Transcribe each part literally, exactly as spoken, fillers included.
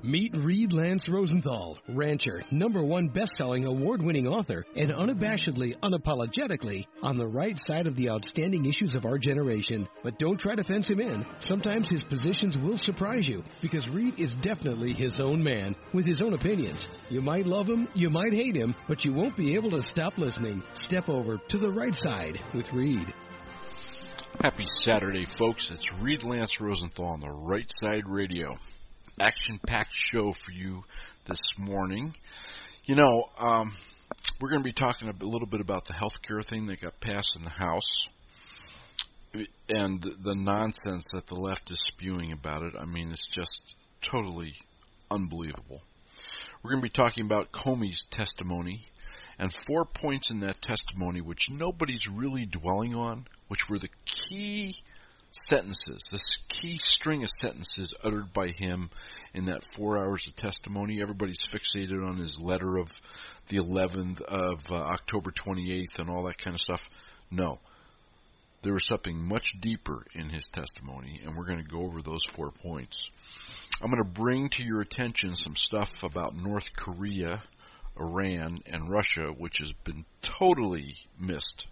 Meet Reed Lance Rosenthal, rancher, number one best-selling award-winning author, and unabashedly, unapologetically on the right side of the outstanding issues of our generation. But don't try to fence him in. Sometimes his positions will surprise you, because Reed is definitely his own man, with his own opinions. You might love him, you might hate him, but you won't be able to stop listening. Step over to the right side with Reed. Happy Saturday, folks. It's Reed Lance Rosenthal on the Right Side Radio. Action-packed show for you this morning. You know, um, we're going to be talking a little bit about the health care thing that got passed in the House and the nonsense that the left is spewing about it. I mean, it's just totally unbelievable. We're going to be talking about Comey's testimony and four points in that testimony which nobody's really dwelling on, which were the key sentences, this key string of sentences uttered by him in that four hours of testimony. Everybody's fixated on his letter of the eleventh of uh, October twenty-eighth and all that kind of stuff. No. There was something much deeper in his testimony, and we're going to go over those four points. I'm going to bring to your attention some stuff about North Korea, Iran, and Russia, which has been totally missed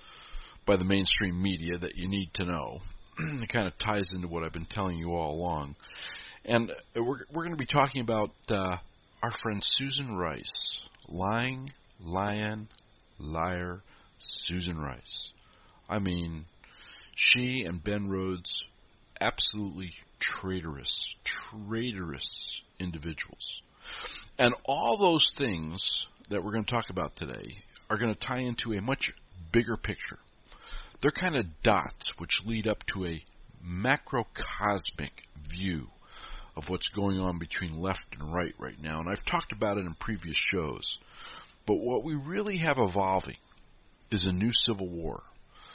by the mainstream media that you need to know. It kind of ties into what I've been telling you all along. And we're, we're going to be talking about uh, our friend Susan Rice. Lying, lion, liar, Susan Rice. I mean, she and Ben Rhodes, absolutely traitorous, traitorous individuals. And all those things that we're going to talk about today are going to tie into a much bigger picture. They're kind of dots which lead up to a macrocosmic view of what's going on between left and right right now. And I've talked about it in previous shows. But what we really have evolving is a new civil war.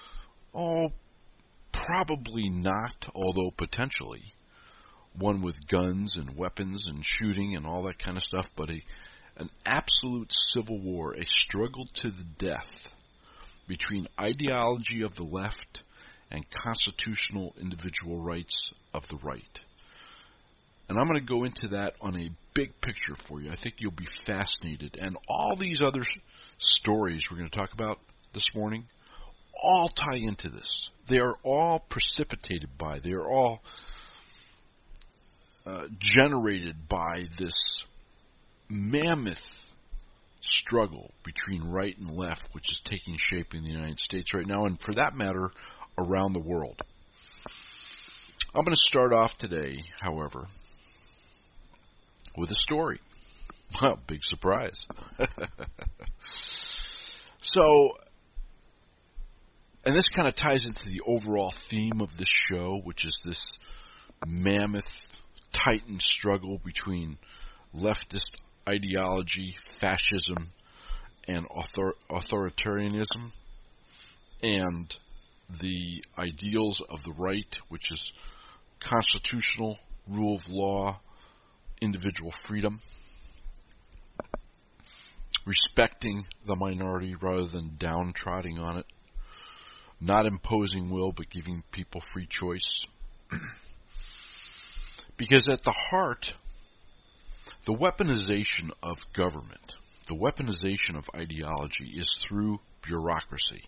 Oh, probably not, although potentially. One with guns and weapons and shooting and all that kind of stuff. But a, an absolute civil war, a struggle to the death between ideology of the left and constitutional individual rights of the right. And I'm going to go into that on a big picture for you. I think you'll be fascinated. And all these other stories we're going to talk about this morning all tie into this. They are all precipitated by, they are all uh, generated by this mammoth struggle between right and left, which is taking shape in the United States right now, and for that matter, around the world. I'm going to start off today, however, with a story. Well, big surprise. So, and this kind of ties into the overall theme of this show, which is this mammoth, titan struggle between leftist ideology, fascism, and author- authoritarianism, and the ideals of the right, which is constitutional rule of law, individual freedom, respecting the minority rather than downtroding on it, not imposing will but giving people free choice. Because at the heart, the weaponization of government, the weaponization of ideology is through bureaucracy.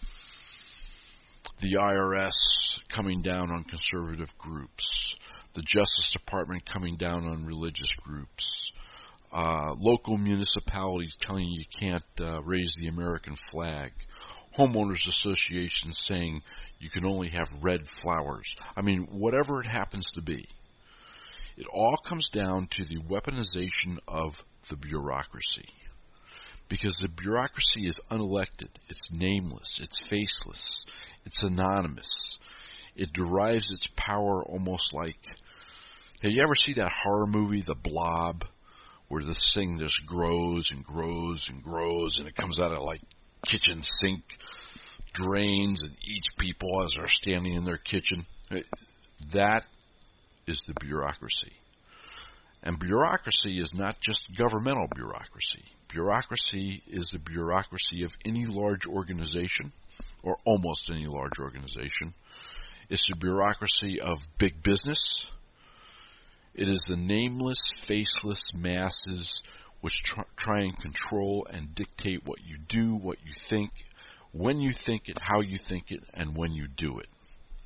The I R S coming down on conservative groups, the Justice Department coming down on religious groups, uh, local municipalities telling you you can't uh, raise the American flag, homeowners associations saying you can only have red flowers. I mean, whatever it happens to be. It all comes down to the weaponization of the bureaucracy. Because the bureaucracy is unelected, it's nameless, it's faceless, it's anonymous. It derives its power almost like, have you ever see that horror movie, The Blob, where this thing just grows and grows and grows, and it comes out of like kitchen sink drains and eats people as they're standing in their kitchen? That is the bureaucracy. And bureaucracy is not just governmental bureaucracy. Bureaucracy is the bureaucracy of any large organization, or almost any large organization. It's the bureaucracy of big business. It is the nameless, faceless masses which tr- try and control and dictate what you do, what you think, when you think it, how you think it, and when you do it.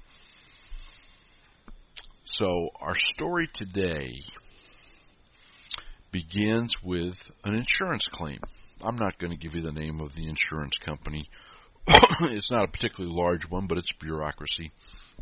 So our story today begins with an insurance claim. I'm not going to give you the name of the insurance company. It's not a particularly large one, but it's bureaucracy.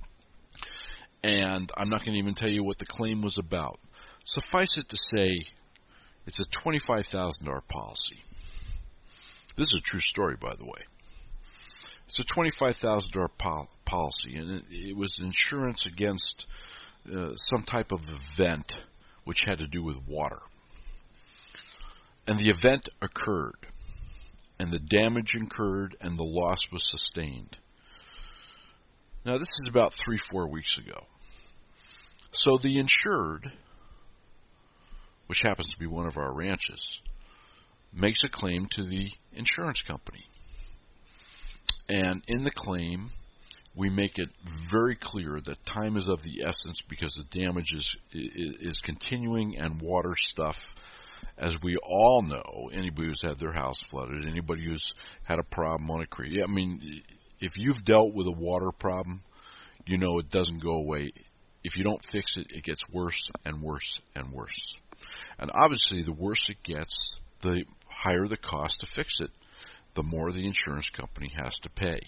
And I'm not going to even tell you what the claim was about. Suffice it to say, it's a twenty-five thousand dollars policy. This is a true story, by the way. It's a twenty-five thousand dollars pol- policy, and it, it was insurance against uh, some type of event which had to do with water. And the event occurred, and the damage incurred, and the loss was sustained. Now, this is about three, four weeks ago. So the insured, which happens to be one of our ranches, makes a claim to the insurance company. And in the claim, we make it very clear that time is of the essence because the damage is, is, is continuing, and water stuff, as we all know, anybody who's had their house flooded, anybody who's had a problem on a creek. I mean, if you've dealt with a water problem, you know it doesn't go away. If you don't fix it, it gets worse and worse and worse. And obviously, the worse it gets, the higher the cost to fix it, the more the insurance company has to pay.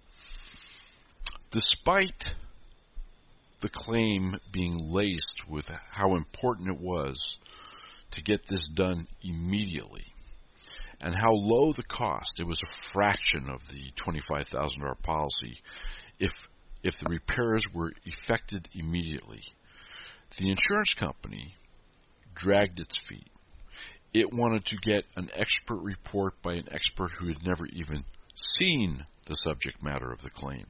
Despite the claim being laced with how important it was to get this done immediately, and how low the cost, it was a fraction of the twenty-five thousand dollars policy, if if the repairs were effected immediately, the insurance company dragged its feet. It wanted to get an expert report by an expert who had never even seen the subject matter of the claim.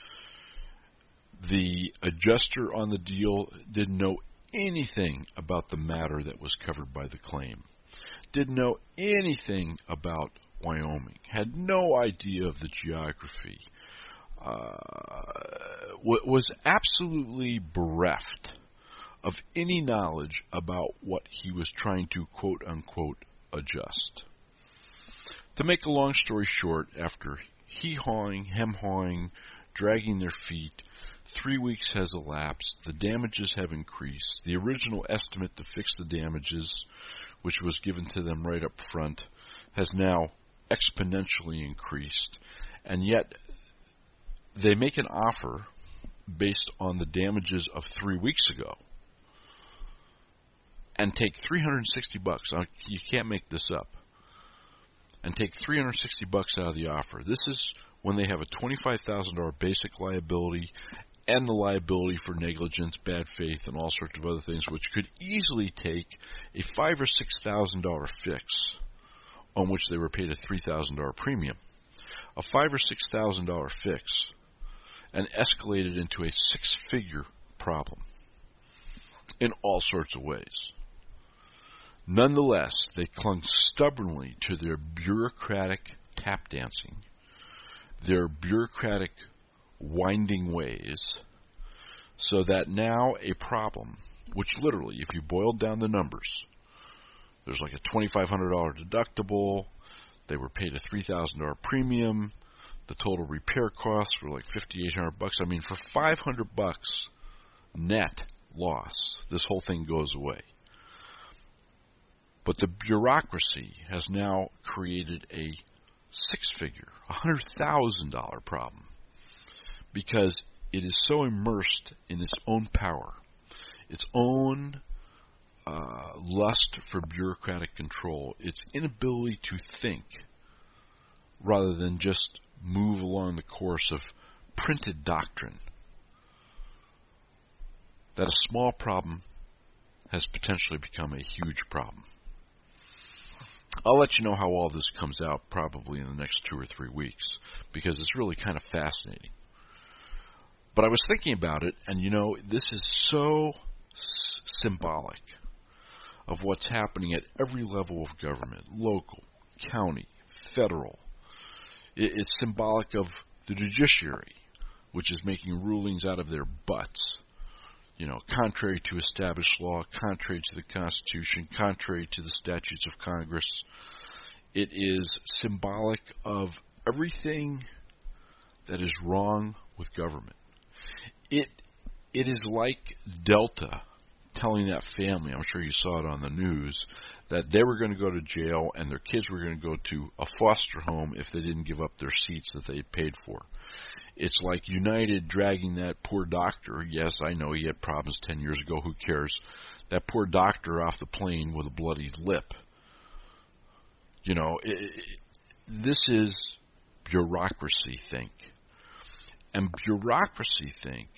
The adjuster on the deal didn't know anything about the matter that was covered by the claim, didn't know anything about Wyoming, had no idea of the geography, uh, was absolutely bereft of any knowledge about what he was trying to quote-unquote adjust. To make a long story short, after hee-hawing, hem-hawing, dragging their feet, three weeks has elapsed, the damages have increased, the original estimate to fix the damages, which was given to them right up front, has now exponentially increased, and yet they make an offer based on the damages of three weeks ago and take three hundred sixty bucks. You can't make this up. And take three hundred sixty bucks out of the offer. This is when they have a twenty-five thousand dollars basic liability and the liability for negligence, bad faith, and all sorts of other things, which could easily take a five thousand dollars or six thousand dollars fix on which they were paid a three thousand dollars premium. A five thousand dollars or six thousand dollars fix and escalated into a six-figure problem in all sorts of ways. Nonetheless, they clung stubbornly to their bureaucratic tap dancing, their bureaucratic winding ways, so that now a problem, which literally, if you boiled down the numbers, there's like a twenty-five hundred dollars deductible, they were paid a three thousand dollars premium, the total repair costs were like fifty-eight hundred bucks. I mean, for five hundred bucks net loss, this whole thing goes away. But the bureaucracy has now created a six-figure, one hundred thousand dollars problem because it is so immersed in its own power, its own uh, lust for bureaucratic control, its inability to think rather than just move along the course of printed doctrine, that a small problem has potentially become a huge problem. I'll let you know how all this comes out probably in the next two or three weeks because it's really kind of fascinating. But I was thinking about it, and you know, this is so s- symbolic of what's happening at every level of government, local, county, federal. It, it's symbolic of the judiciary, which is making rulings out of their butts you know, contrary to established law, contrary to the Constitution, contrary to the statutes of Congress. It is symbolic of everything that is wrong with government. It it is like Delta telling that family, I'm sure you saw it on the news, that they were going to go to jail and their kids were going to go to a foster home if they didn't give up their seats that they had paid for. It's like United dragging that poor doctor. Yes, I know he had problems ten years ago. Who cares? That poor doctor off the plane with a bloody lip. You know, it, it, this is bureaucracy think. And bureaucracy think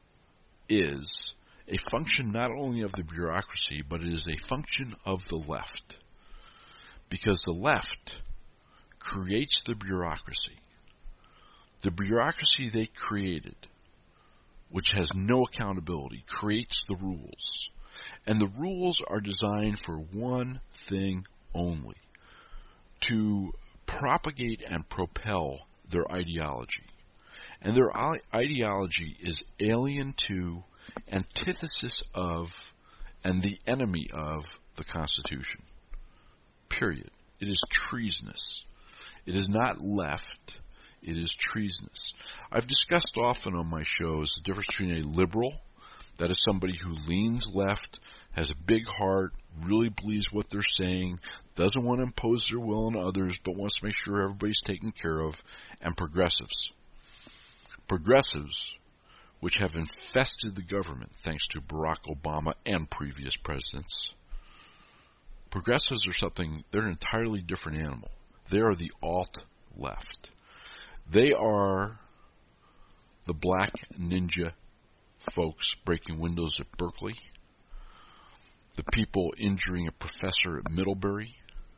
is a function not only of the bureaucracy, but it is a function of the left. Because the left creates the bureaucracy. The bureaucracy they created, which has no accountability, creates the rules. And the rules are designed for one thing only: to propagate and propel their ideology. And their ideology is alien to, antithesis of, and the enemy of the Constitution. Period. It is treasonous. It is not left. It is treasonous. I've discussed often on my shows the difference between a liberal, that is somebody who leans left, has a big heart, really believes what they're saying, doesn't want to impose their will on others, but wants to make sure everybody's taken care of, and progressives. Progressives, which have infested the government thanks to Barack Obama and previous presidents. Progressives are something, they're an entirely different animal. They are the alt-left. They are the black ninja folks breaking windows at Berkeley, the people injuring a professor at Middlebury,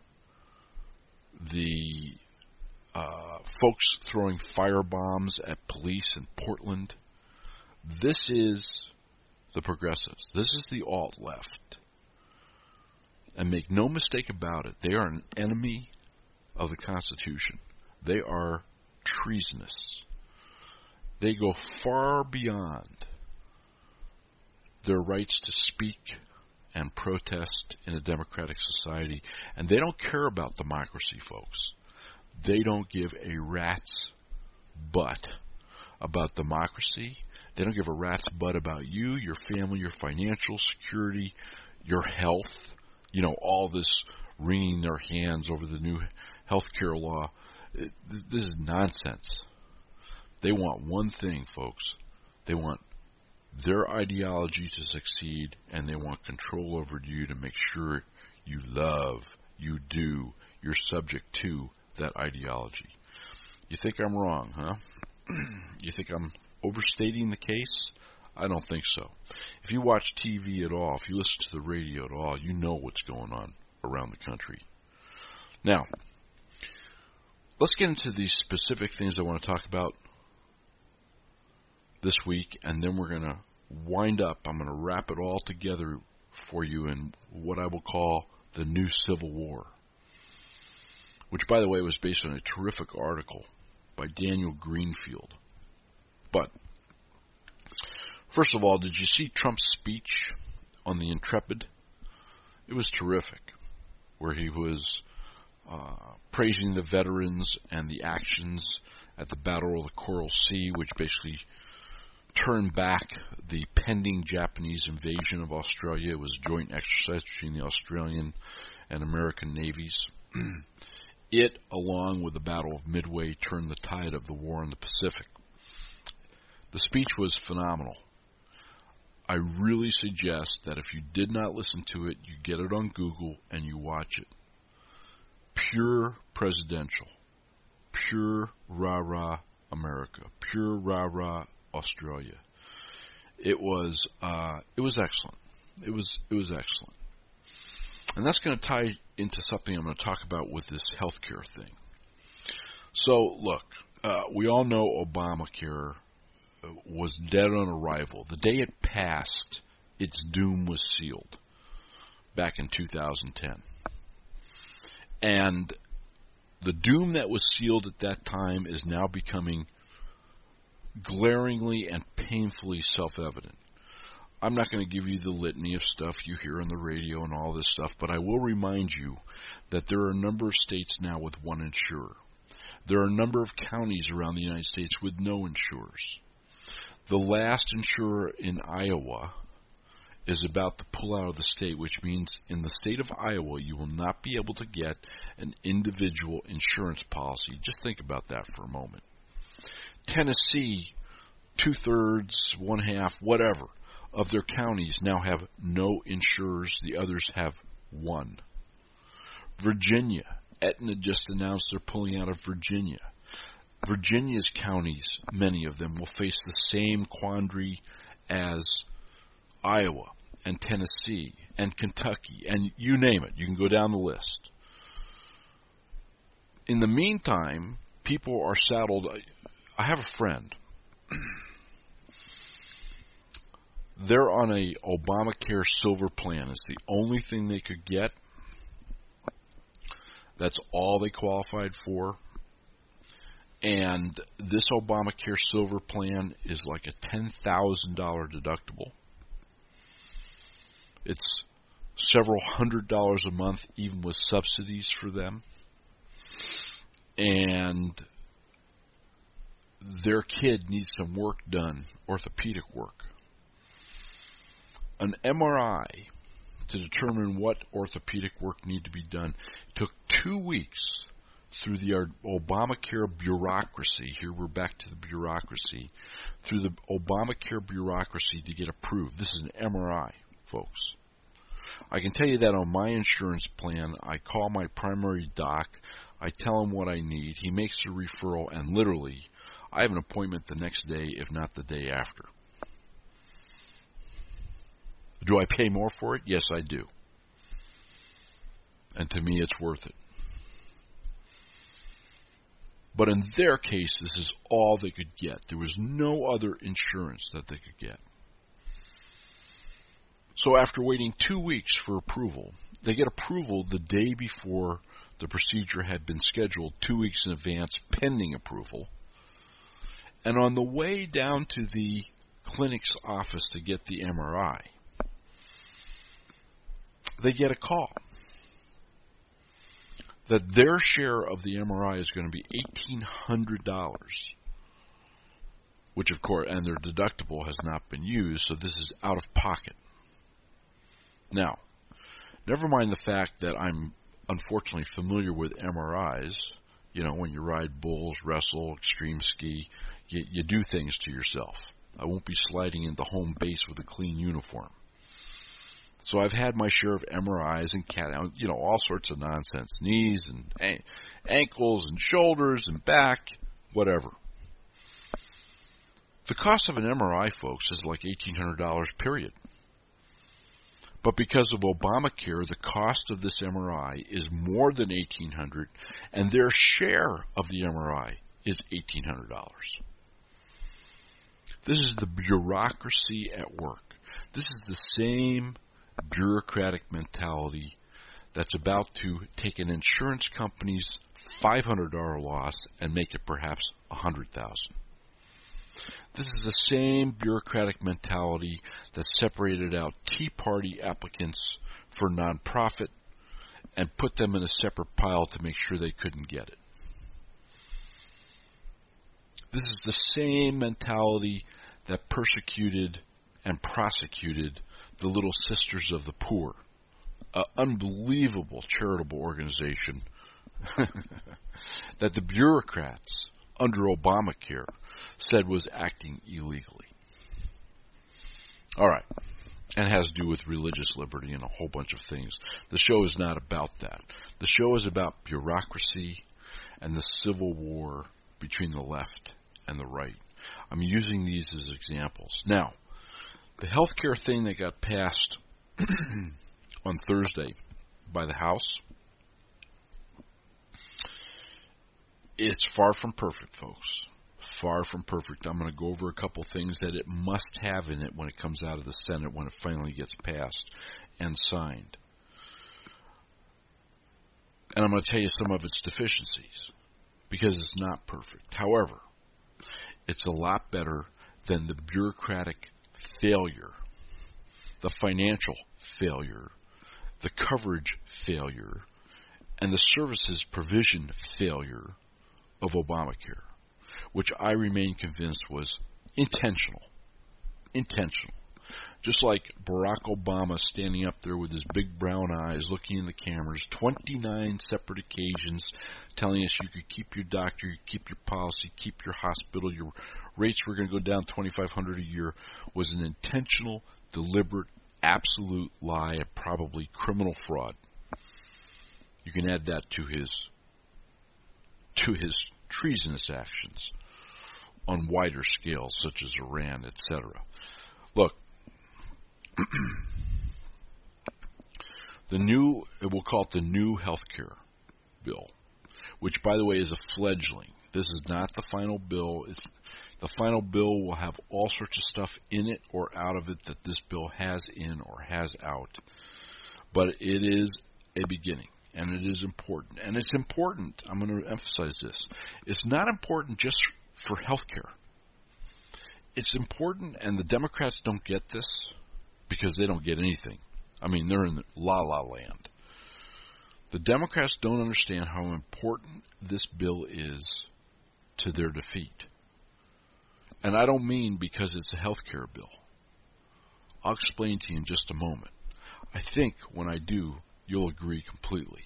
the uh, folks throwing firebombs at police in Portland. This is the progressives. This is the alt-left. And make no mistake about it, they are an enemy of the Constitution. They are treasonous. They go far beyond their rights to speak and protest in a democratic society. And they don't care about democracy, folks. They don't give a rat's butt about democracy. They don't give a rat's butt about you, your family, your financial security, your health. You know, all this wringing their hands over the new health care law. This is nonsense. They want one thing, folks. They want their ideology to succeed, and they want control over you to make sure you love, you do, you're subject to that ideology. You think I'm wrong, huh? You think I'm overstating the case? I don't think so. If you watch T V at all, if you listen to the radio at all, you know what's going on around the country. Now, let's get into these specific things I want to talk about this week, and then we're going to wind up. I'm going to wrap it all together for you in what I will call the new Civil War, which, by the way, was based on a terrific article by Daniel Greenfield. But first of all, did you see Trump's speech on the Intrepid? It was terrific, where he was uh, praising the veterans and the actions at the Battle of the Coral Sea, which basically turned back the pending Japanese invasion of Australia. It was a joint exercise between the Australian and American navies. It, along with the Battle of Midway, turned the tide of the war in the Pacific. The speech was phenomenal. I really suggest that if you did not listen to it, you get it on Google and you watch it. Pure presidential. Pure rah-rah America. Pure rah-rah Australia. It was uh, it was excellent. It was it was excellent. And that's going to tie into something I'm going to talk about with this healthcare thing. So, look, uh, we all know Obamacare was dead on arrival. The day it passed, its doom was sealed back in two thousand ten. And the doom that was sealed at that time is now becoming glaringly and painfully self-evident. I'm not going to give you the litany of stuff you hear on the radio and all this stuff, but I will remind you that there are a number of states now with one insurer. There are a number of counties around the United States with no insurers. The last insurer in Iowa is about to pull out of the state, which means in the state of Iowa you will not be able to get an individual insurance policy. Just think about that for a moment. Tennessee, two-thirds, one-half, whatever, of their counties now have no insurers. The others have one. Virginia, Aetna just announced they're pulling out of Virginia. Virginia's counties, many of them, will face the same quandary as Iowa and Tennessee and Kentucky, and you name it. You can go down the list. In the meantime, people are saddled. I have a friend. They're on a Obamacare Silver plan. It's the only thing they could get. That's all they qualified for. And this Obamacare Silver plan is like a ten thousand dollars deductible. It's several hundred dollars a month, even with subsidies for them. And their kid needs some work done, orthopedic work. An M R I to determine what orthopedic work needed to be done took two weeks through the Obamacare bureaucracy. Here we're back to the bureaucracy. Through the Obamacare bureaucracy to get approved. This is an M R I, folks. I can tell you that on my insurance plan, I call my primary doc, I tell him what I need, he makes a referral, and literally, I have an appointment the next day, if not the day after. Do I pay more for it? Yes, I do. And to me, it's worth it. But in their case, this is all they could get. There was no other insurance that they could get. So after waiting two weeks for approval, they get approval the day before the procedure had been scheduled, two weeks in advance, pending approval. And on the way down to the clinic's office to get the M R I, they get a call that their share of the M R I is going to be eighteen hundred dollars, which of course, and their deductible has not been used, so this is out of pocket. Now, never mind the fact that I'm unfortunately familiar with M R Is. You know, when you ride bulls, wrestle, extreme ski, you, you do things to yourself. I won't be sliding into home base with a clean uniform. So I've had my share of M R Is and cat, you know, all sorts of nonsense, knees and an- ankles and shoulders and back, whatever. The cost of an M R I, folks, is like eighteen hundred dollars, period. But because of Obamacare, the cost of this M R I is more than eighteen hundred dollars, and their share of the M R I is eighteen hundred dollars. This is the bureaucracy at work. This is the same bureaucratic mentality that's about to take an insurance company's five hundred dollars loss and make it perhaps one hundred thousand dollars. This is the same bureaucratic mentality that separated out Tea Party applicants for nonprofit and put them in a separate pile to make sure they couldn't get it. This is the same mentality that persecuted and prosecuted the Little Sisters of the Poor, an unbelievable charitable organization that the bureaucrats under Obamacare said was acting illegally. All right. And has to do with religious liberty and a whole bunch of things. The show is not about that. The show is about bureaucracy and the civil war between the left and the right. I'm using these as examples. Now, the healthcare thing that got passed on Thursday by the House, it's far from perfect, folks. Far from perfect. I'm going to go over a couple things that it must have in it when it comes out of the Senate, when it finally gets passed and signed. And I'm going to tell you some of its deficiencies, because it's not perfect. However, it's a lot better than the bureaucratic failure the financial failure, the coverage failure, and the services provision failure of Obamacare, which I remain convinced was intentional. Intentional. Just like Barack Obama standing up there with his big brown eyes looking in the cameras, twenty-nine separate occasions telling us you could keep your doctor, you keep your policy, keep your hospital, your rates were going to go down twenty-five hundred dollars a year, was an intentional, deliberate, absolute lie and probably criminal fraud. You can add that to his to his treasonous actions on wider scales, such as Iran, et cetera. Look, the new, we'll call it the new health care bill, which, by the way, is a fledgling. This is not the final bill. It's, the final bill will have all sorts of stuff in it or out of it that this bill has in or has out. But it is a beginning, and it is important. And it's important, I'm going to emphasize this, it's not important just for health care. It's important, and the Democrats don't get this because they don't get anything. I mean, they're in la-la land. The Democrats don't understand how important this bill is to their defeat. And I don't mean because it's a health care bill. I'll explain to you in just a moment. I think when I do, you'll agree completely.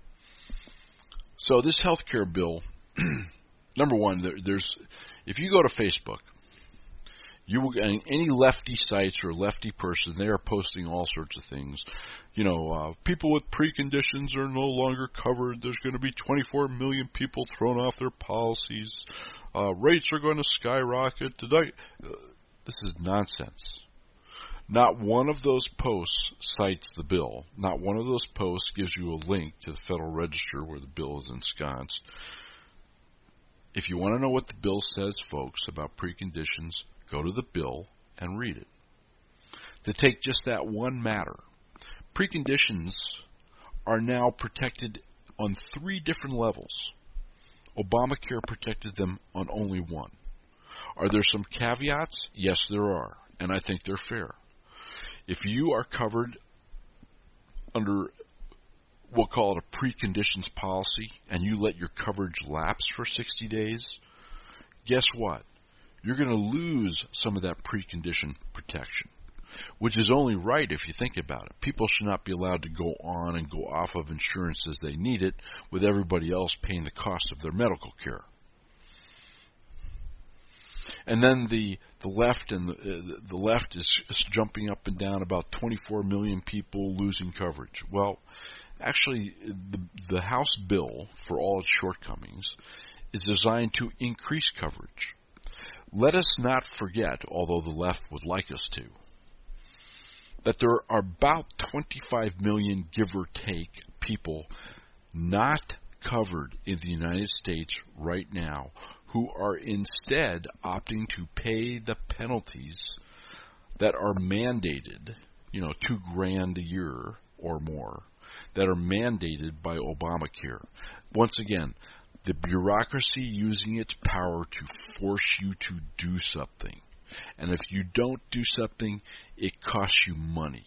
So this health care bill, number one, there, there's if you go to Facebook, you will, any lefty sites or lefty person, they are posting all sorts of things. You know, uh, people with preconditions are no longer covered. There's going to be twenty-four million people thrown off their policies. Uh, rates are going to skyrocket. Today, uh, this is nonsense. Not one of those posts cites the bill. Not one of those posts gives you a link to the Federal Register where the bill is ensconced. If you want to know what the bill says, folks, about preconditions, go to the bill and read it. To take just that one matter, preconditions are now protected on three different levels. Obamacare protected them on only one. Are there some caveats? Yes, there are, and I think they're fair. If you are covered under, we'll call it a preconditions policy, and you let your coverage lapse for sixty days, guess what? You're going to lose some of that precondition protection, which is only right if you think about it. People should not be allowed to go on and go off of insurance as they need it, with everybody else paying the cost of their medical care. And then the the left and the, uh, the left is, is jumping up and down about twenty-four million people losing coverage. Well, actually, the the House bill, for all its shortcomings, is designed to increase coverage. Let us not forget, although the left would like us to, that there are about twenty-five million, give or take, people not covered in the United States right now who are instead opting to pay the penalties that are mandated, you know, two grand a year or more, that are mandated by Obamacare. Once again, the bureaucracy using its power to force you to do something. And if you don't do something, it costs you money.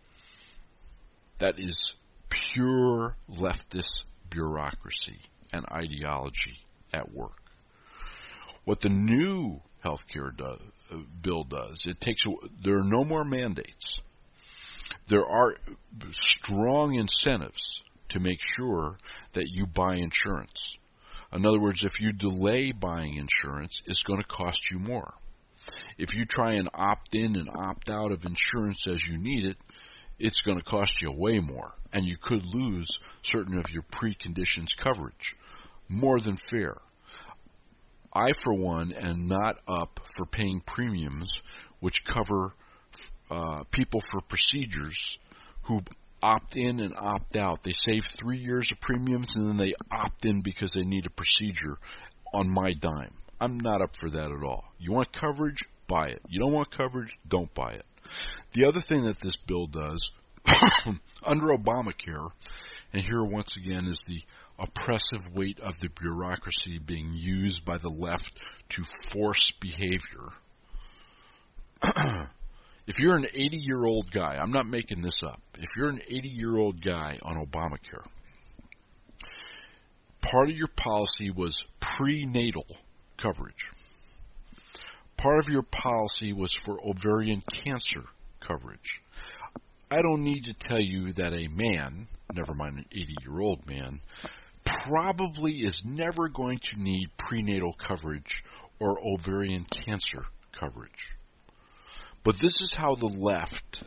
That is pure leftist bureaucracy and ideology at work. What the new health care do, uh, bill does, it takes, there are no more mandates. There are strong incentives to make sure that you buy insurance. In other words, if you delay buying insurance, it's going to cost you more. If you try and opt in and opt out of insurance as you need it, it's going to cost you way more, and you could lose certain of your preconditions coverage. More than fair. I, for one, am not up for paying premiums which cover uh, people for procedures who opt in and opt out. They save three years of premiums and then they opt in because they need a procedure on my dime. I'm not up for that at all. You want coverage? Buy it. You don't want coverage? Don't buy it. The other thing that this bill does, under Obamacare, and here once again is the oppressive weight of the bureaucracy being used by the left to force behavior. If you're an eighty-year-old guy, I'm not making this up. If you're an eighty-year-old guy on Obamacare, part of your policy was prenatal coverage. Part of your policy was for ovarian cancer coverage. I don't need to tell you that a man, never mind an eighty-year-old man, probably is never going to need prenatal coverage or ovarian cancer coverage. But this is how the left,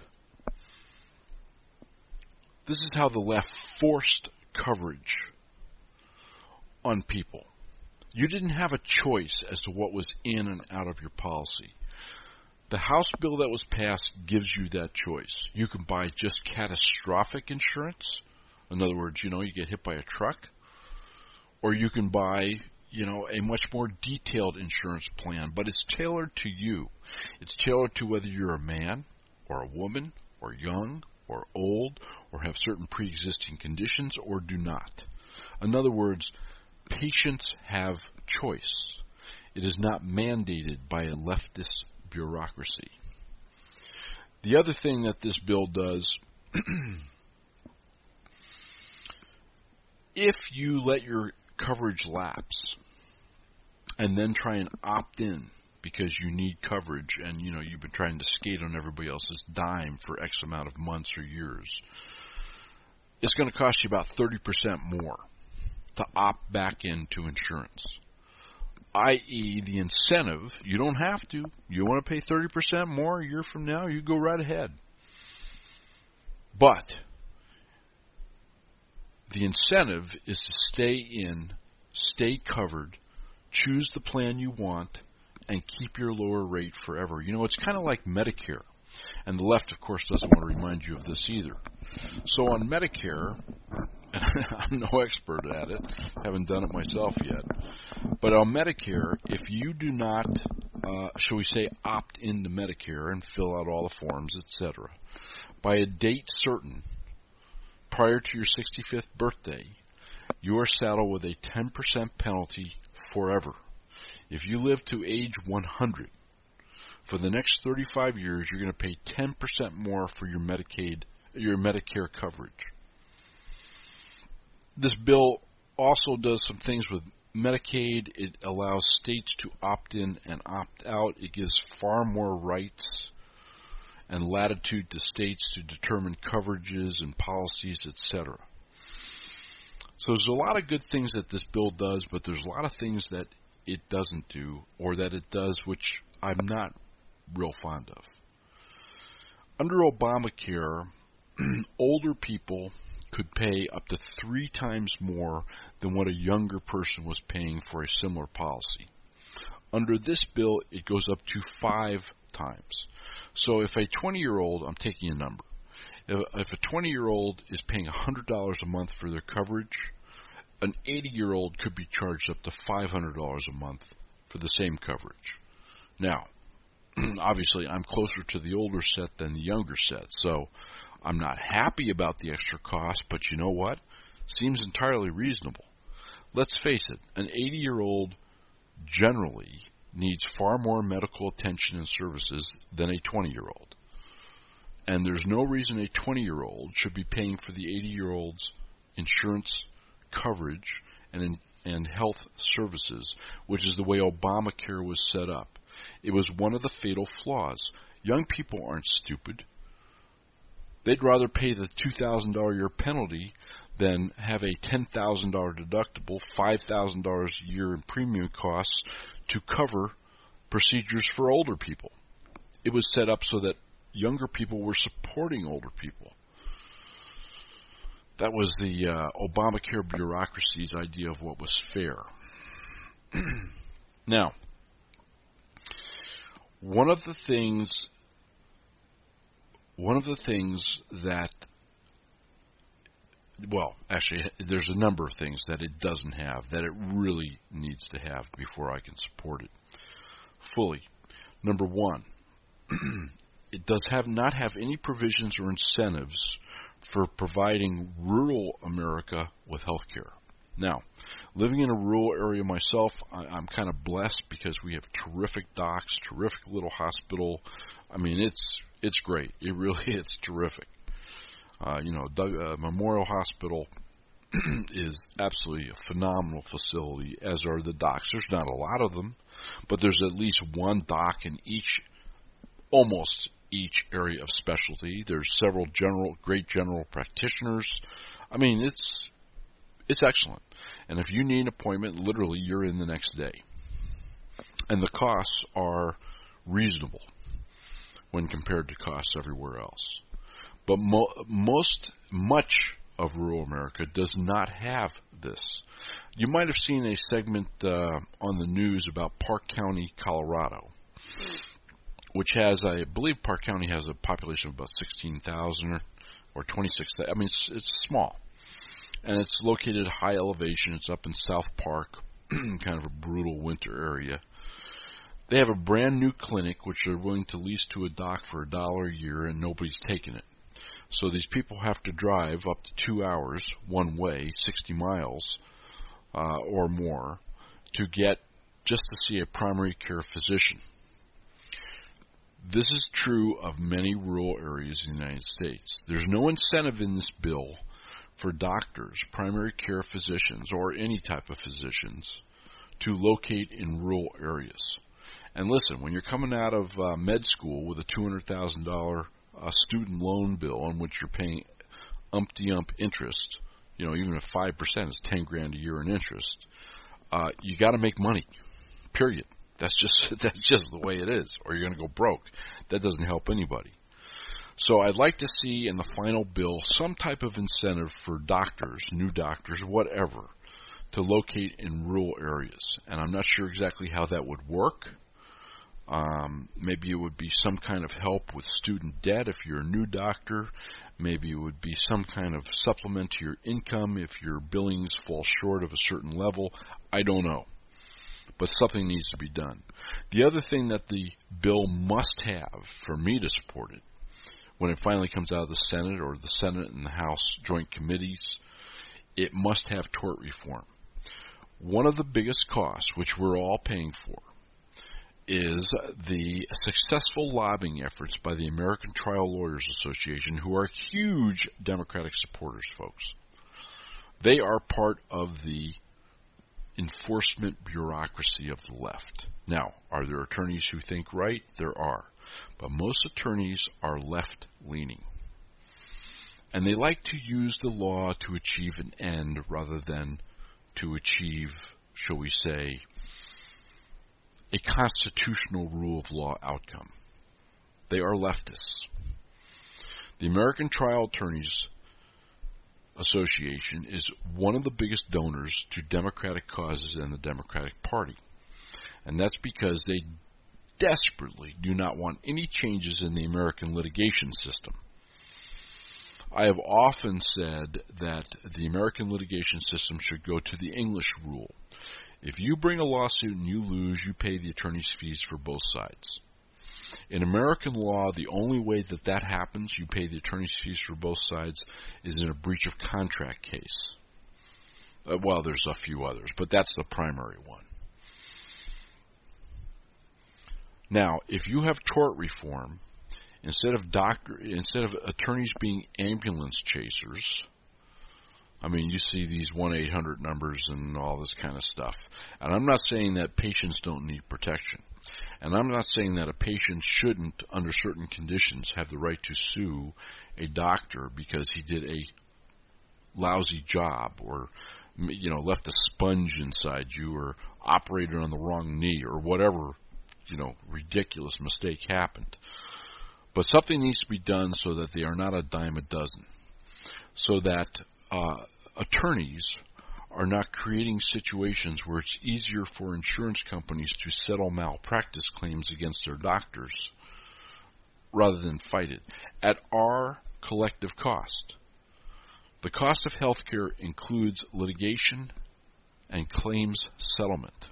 this is how the left forced coverage on people. You didn't have a choice as to what was in and out of your policy. The House bill that was passed gives you that choice. You can buy just catastrophic insurance. In other words, you know, you get hit by a truck. Or you can buy, you know, a much more detailed insurance plan. But it's tailored to you. It's tailored to whether you're a man or a woman or young or old or have certain pre-existing conditions or do not. In other words, patients have choice. It is not mandated by a leftist bureaucracy. The other thing that this bill does, if you let your coverage lapse and then try and opt in because you need coverage and you know you've been trying to skate on everybody else's dime for X amount of months or years, it's going to cost you about thirty percent more to opt back into insurance. that is the incentive, you don't have to. You want to pay thirty percent more a year from now, you go right ahead. But the incentive is to stay in, stay covered, choose the plan you want, and keep your lower rate forever. You know, it's kind of like Medicare. And the left, of course, doesn't want to remind you of this either. So on Medicare, and I'm no expert at it, haven't done it myself yet, but on Medicare, if you do not, uh, shall we say, opt into Medicare and fill out all the forms, et cetera, by a date certain, prior to your sixty-fifth birthday, you are saddled with a ten percent penalty forever. If you live to age one hundred, for the next thirty-five years, you're going to pay ten percent more for your Medicaid, your Medicare coverage. This bill also does some things with Medicaid. It allows states to opt in and opt out. It gives far more rights and latitude to states to determine coverages and policies, et cetera. So there's a lot of good things that this bill does, but there's a lot of things that it doesn't do, or that it does which I'm not real fond of. Under Obamacare, older people could pay up to three times more than what a younger person was paying for a similar policy. Under this bill, it goes up to five times. So if a twenty-year-old, I'm taking a number, if, if a twenty-year-old is paying one hundred dollars a month for their coverage, an eighty-year-old could be charged up to five hundred dollars a month for the same coverage. Now, obviously, I'm closer to the older set than the younger set, so I'm not happy about the extra cost, but you know what? Seems entirely reasonable. Let's face it, an eighty-year-old generally needs far more medical attention and services than a twenty-year-old. And there's no reason a twenty-year-old should be paying for the eighty-year-old's insurance coverage and, in, and health services, which is the way Obamacare was set up. It was one of the fatal flaws. Young people aren't stupid. They'd rather pay the two thousand dollars a year penalty than have a ten thousand dollars deductible, five thousand dollars a year in premium costs to cover procedures for older people. It was set up so that younger people were supporting older people. That was the uh, Obamacare bureaucracy's idea of what was fair. Now, one of the things, one of the things that, well, actually, there's a number of things that it doesn't have that it really needs to have before I can support it fully. Number one, it does have not have any provisions or incentives for providing rural America with health care. Now, living in a rural area myself, I, I'm kind of blessed because we have terrific docs, terrific little hospital. I mean, it's it's great. It really is terrific. Uh, you know, Doug, uh, Memorial Hospital is absolutely a phenomenal facility, as are the docs. There's not a lot of them, but there's at least one doc in each, almost each area of specialty. There's several general, great general practitioners. I mean, it's it's excellent. And if you need an appointment, literally, you're in the next day. And the costs are reasonable when compared to costs everywhere else. But mo- most, much of rural America does not have this. You might have seen a segment uh, on the news about Park County, Colorado, which has, I believe Park County has a population of about sixteen thousand or, or twenty-six thousand. I mean, it's, it's small. And it's located at high elevation. It's up in South Park, kind of a brutal winter area. They have a brand new clinic, which they're willing to lease to a doc for a dollar a year, and nobody's taking it. So these people have to drive up to two hours one way, sixty miles uh, or more, to get just to see a primary care physician. This is true of many rural areas in the United States. There's no incentive in this bill for doctors, primary care physicians, or any type of physicians to locate in rural areas. And listen, when you're coming out of uh, med school with a two hundred thousand dollars uh, student loan bill on which you're paying umpty-ump interest, you know, even if five percent is ten grand a year in interest, uh, you got to make money, period. That's just that's just the way it is, or you're going to go broke. That doesn't help anybody. So I'd like to see in the final bill some type of incentive for doctors, new doctors, whatever, to locate in rural areas. And I'm not sure exactly how that would work. Um, maybe it would be some kind of help with student debt if you're a new doctor. Maybe it would be some kind of supplement to your income if your billings fall short of a certain level. I don't know. But something needs to be done. The other thing that the bill must have for me to support it, when it finally comes out of the Senate or the Senate and the House joint committees, it must have tort reform. One of the biggest costs, which we're all paying for, is the successful lobbying efforts by the American Trial Lawyers Association, who are huge Democratic supporters, folks. They are part of the enforcement bureaucracy of the left. Now, are there attorneys who think right? There are. But most attorneys are left-leaning. And they like to use the law to achieve an end rather than to achieve, shall we say, a constitutional rule of law outcome. They are leftists. The American Trial Attorneys Association is one of the biggest donors to Democratic causes and the Democratic Party. And that's because they desperately do not want any changes in the American litigation system. I have often said that the American litigation system should go to the English rule. If you bring a lawsuit and you lose, you pay the attorney's fees for both sides. In American law, the only way that that happens, you pay the attorney's fees for both sides, is in a breach of contract case. Uh, well, there's a few others, but that's the primary one. Now, if you have tort reform, instead of doctor, instead of attorneys being ambulance chasers, I mean, you see these one eight hundred numbers and all this kind of stuff. And I'm not saying that patients don't need protection. And I'm not saying that a patient shouldn't, under certain conditions, have the right to sue a doctor because he did a lousy job or, you know, left a sponge inside you or operated on the wrong knee or whatever, you know, ridiculous mistake happened. But something needs to be done so that they are not a dime a dozen. So that uh, attorneys are not creating situations where it's easier for insurance companies to settle malpractice claims against their doctors rather than fight it at our collective cost. The cost of health care includes litigation and claims settlement.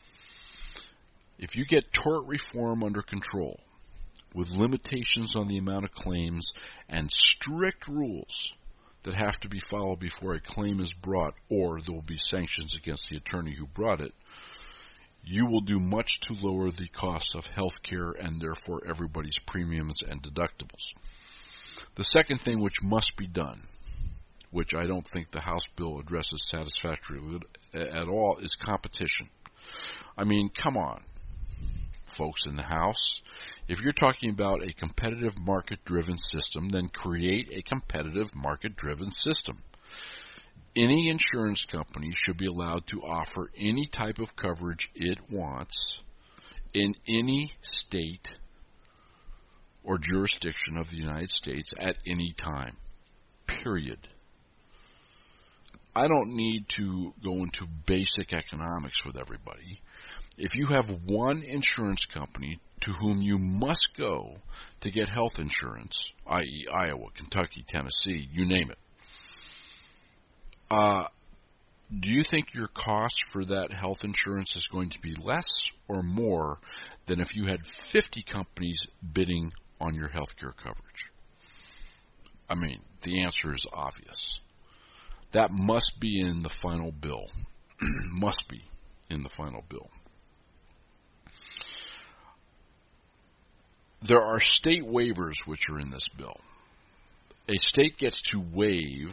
If you get tort reform under control, with limitations on the amount of claims and strict rules that have to be followed before a claim is brought, or there will be sanctions against the attorney who brought it, you will do much to lower the cost of health care and therefore everybody's premiums and deductibles. The second thing which must be done, which I don't think the House bill addresses satisfactorily at all, is competition. I mean, come on, folks in the House. If you're talking about a competitive market-driven system, then create a competitive market-driven system. Any insurance company should be allowed to offer any type of coverage it wants in any state or jurisdiction of the United States at any time. Period. I don't need to go into basic economics with everybody. If you have one insurance company to whom you must go to get health insurance, that is. Iowa, Kentucky, Tennessee, you name it, uh, do you think your cost for that health insurance is going to be less or more than if you had fifty companies bidding on your health care coverage? I mean, the answer is obvious. That must be in the final bill. Must be in the final bill. There are state waivers which are in this bill. A state gets to waive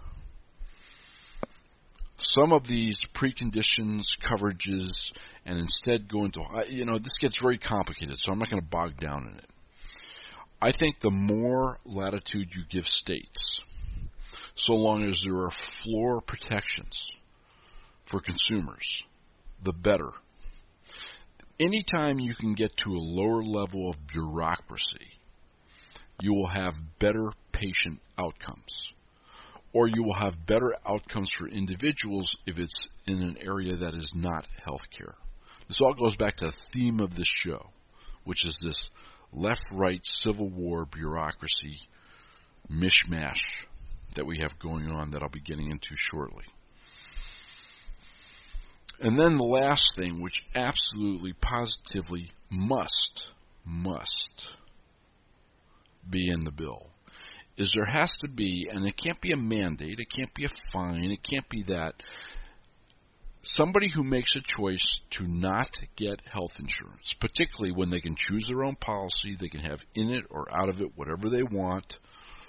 some of these preconditions, coverages, and instead go into, you know, this gets very complicated, so I'm not going to bog down in it. I think the more latitude you give states, so long as there are floor protections for consumers, the better. Anytime you can get to a lower level of bureaucracy, you will have better patient outcomes. Or you will have better outcomes for individuals if it's in an area that is not healthcare. This all goes back to the theme of this show, which is this left-right Civil War bureaucracy mishmash that we have going on that I'll be getting into shortly. And then the last thing, which absolutely, positively must, must be in the bill, is there has to be, and it can't be a mandate, it can't be a fine, it can't be that, somebody who makes a choice to not get health insurance, particularly when they can choose their own policy, they can have in it or out of it whatever they want,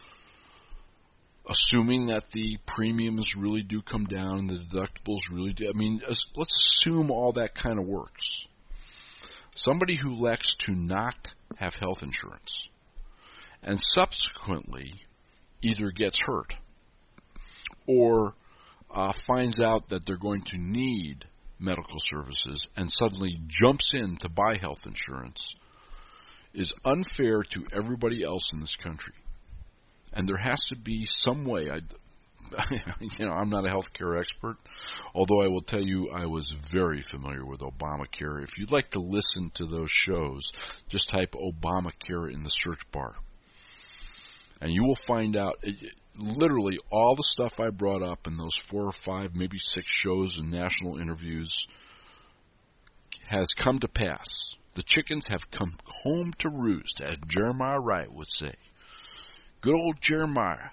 assuming that the premiums really do come down and the deductibles really do. I mean, let's assume all that kind of works. Somebody who elects to not have health insurance and subsequently either gets hurt or uh, finds out that they're going to need medical services and suddenly jumps in to buy health insurance is unfair to everybody else in this country. And there has to be some way. I, you know, I'm not a healthcare expert, although I will tell you I was very familiar with Obamacare. If you'd like to listen to those shows, just type Obamacare in the search bar. And you will find out it, literally all the stuff I brought up in those four or five, maybe six shows and national interviews has come to pass. The chickens have come home to roost, as Jeremiah Wright would say. Good old Jeremiah.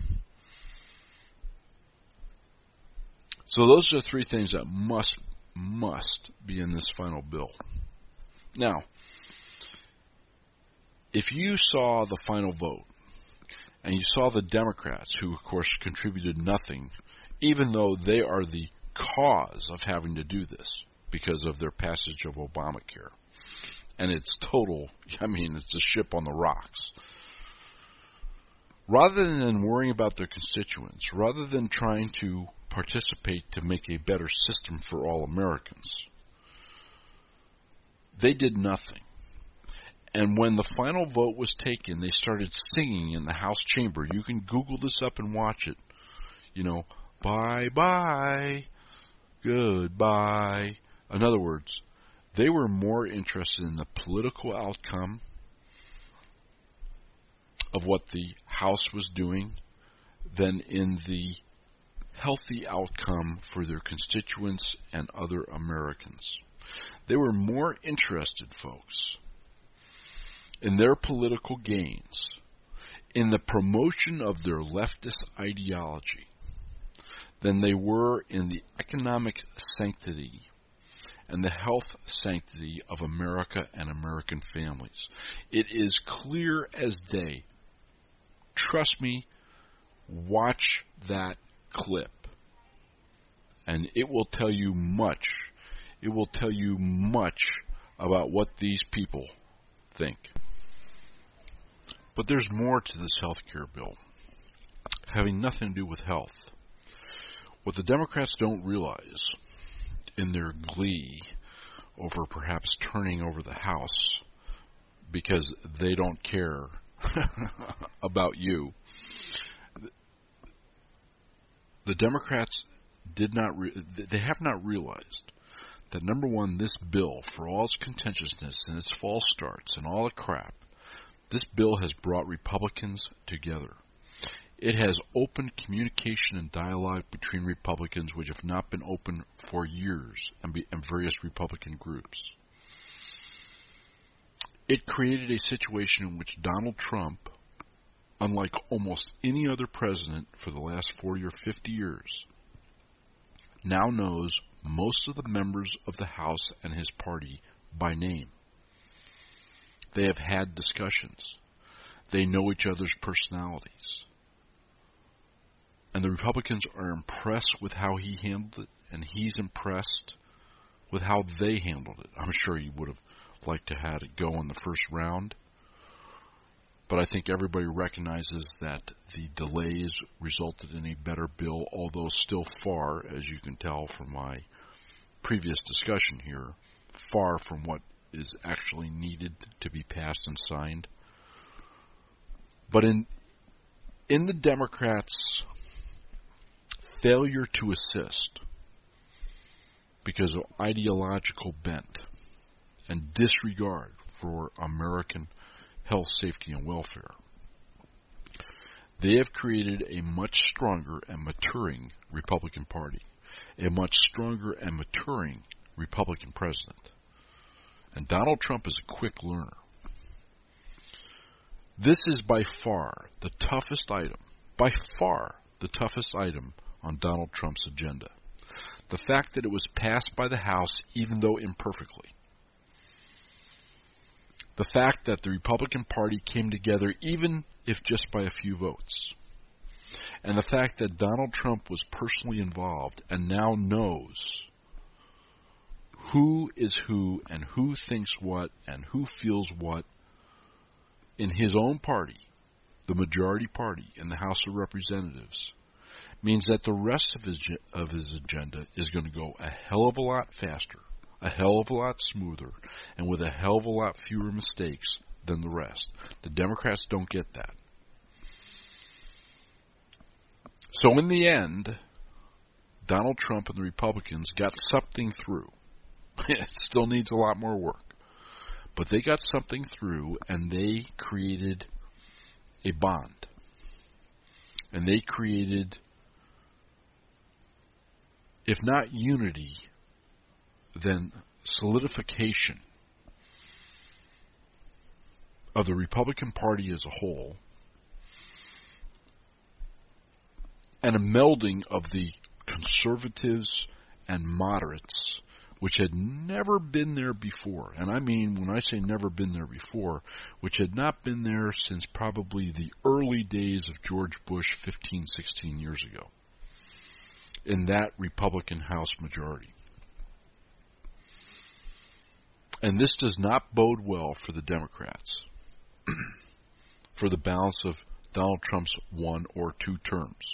So those are the three things that must, must be in this final bill. Now, if you saw the final vote, and you saw the Democrats, who of course contributed nothing, even though they are the cause of having to do this because of their passage of Obamacare. And it's total, I mean, it's a ship on the rocks. Rather than worrying about their constituents, rather than trying to participate to make a better system for all Americans, they did nothing. And when the final vote was taken, they started singing in the House chamber. You can Google this up and watch it. You know, bye-bye, goodbye. In other words, they were more interested in the political outcome of what the House was doing than in the healthy outcome for their constituents and other Americans. They were more interested, folks, in their political gains, in the promotion of their leftist ideology than they were in the economic sanctity and the health sanctity of America and American families. It is clear as day. Trust me, watch that clip, and it will tell you much. It will tell you much about what these people think. But there's more to this health care bill, having nothing to do with health. What the Democrats don't realize in their glee over perhaps turning over the House because they don't care about you, the Democrats did not re- they have not realized that, number one, this bill, for all its contentiousness and its false starts and all the crap, this bill has brought Republicans together. It has opened communication and dialogue between Republicans which have not been open for years and, be, and various Republican groups. It created a situation in which Donald Trump, unlike almost any other president for the last forty or fifty years, now knows most of the members of the House and his party by name. They have had discussions. They know each other's personalities. And the Republicans are impressed with how he handled it, and he's impressed with how they handled it. I'm sure he would have liked to have it go in the first round, but I think everybody recognizes that the delays resulted in a better bill, although still far, as you can tell from my previous discussion here, far from what is actually needed to be passed and signed. But in in the Democrats' failure to assist because of ideological bent and disregard for American health, safety, and welfare, they have created a much stronger and maturing Republican Party, a much stronger and maturing Republican president. And Donald Trump is a quick learner. This is by far the toughest item, by far the toughest item on Donald Trump's agenda. The fact that it was passed by the House, even though imperfectly. The fact that the Republican Party came together, even if just by a few votes. And the fact that Donald Trump was personally involved and now knows who is who and who thinks what and who feels what in his own party, the majority party in the House of Representatives, means that the rest of his of his agenda is going to go a hell of a lot faster, a hell of a lot smoother, and with a hell of a lot fewer mistakes than the rest. The Democrats don't get that. So in the end, Donald Trump and the Republicans got something through. It still needs a lot more work. But they got something through, and they created a bond. And they created, if not unity, then solidification of the Republican Party as a whole, and a melding of the conservatives and moderates, which had never been there before. And I mean, when I say never been there before, which had not been there since probably the early days of George Bush fifteen, sixteen years ago, in that Republican House majority. And this does not bode well for the Democrats, for the balance of Donald Trump's one or two terms.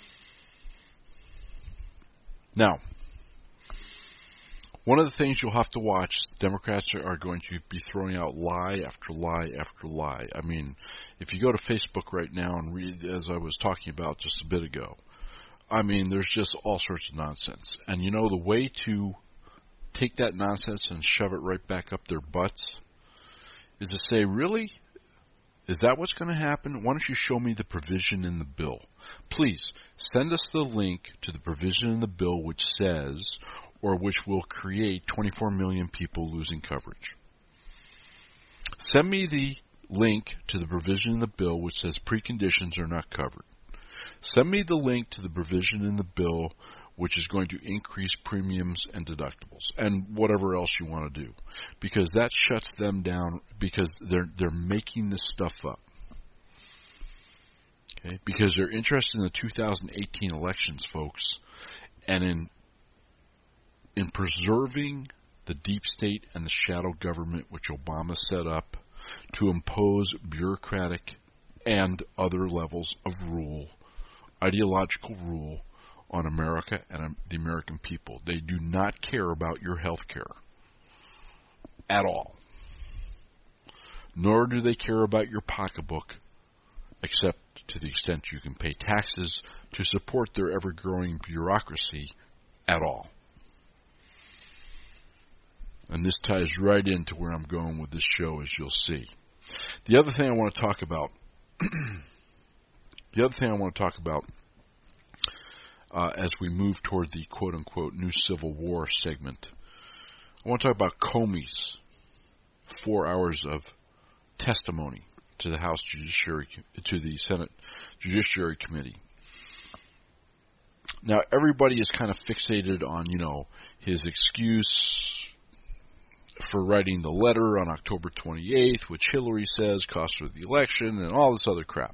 Now, one of the things you'll have to watch, Democrats are going to be throwing out lie after lie after lie. I mean, if you go to Facebook right now and read, as I was talking about just a bit ago, I mean, there's just all sorts of nonsense. And you know, the way to take that nonsense and shove it right back up their butts is to say, really? Is that what's going to happen? Why don't you show me the provision in the bill? Please, send us the link to the provision in the bill which says, or which will create twenty-four million people losing coverage. Send me the link to the provision in the bill which says preconditions are not covered. Send me the link to the provision in the bill which is going to increase premiums and deductibles and whatever else you want to do, because that shuts them down, because they're they're making this stuff up. Okay? Because they're interested in the two thousand eighteen elections, folks, and in in preserving the deep state and the shadow government which Obama set up to impose bureaucratic and other levels of rule, ideological rule, on America and the American people. They do not care about your health care at all. Nor do they care about your pocketbook, except to the extent you can pay taxes to support their ever-growing bureaucracy at all. And this ties right into where I'm going with this show, as you'll see. The other thing I want to talk about, the other thing I want to talk about Uh, as we move toward the quote-unquote new Civil War segment, I want to talk about Comey's four hours of testimony to the House Judiciary, to the Senate Judiciary Committee. Now, everybody is kind of fixated on, you know, his excuse for writing the letter on October twenty-eighth, which Hillary says cost her the election, and all this other crap.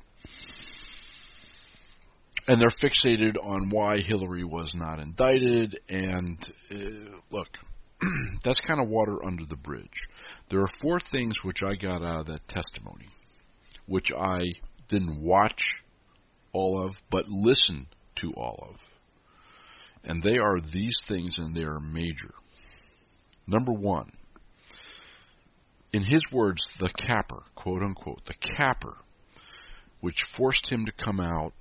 And they're fixated on why Hillary was not indicted. And uh, look, that's kind of water under the bridge. There are four things which I got out of that testimony, which I didn't watch all of, but listened to all of. And they are these things, and they are major. Number one, in his words, the capper, quote unquote, the capper, which forced him to come out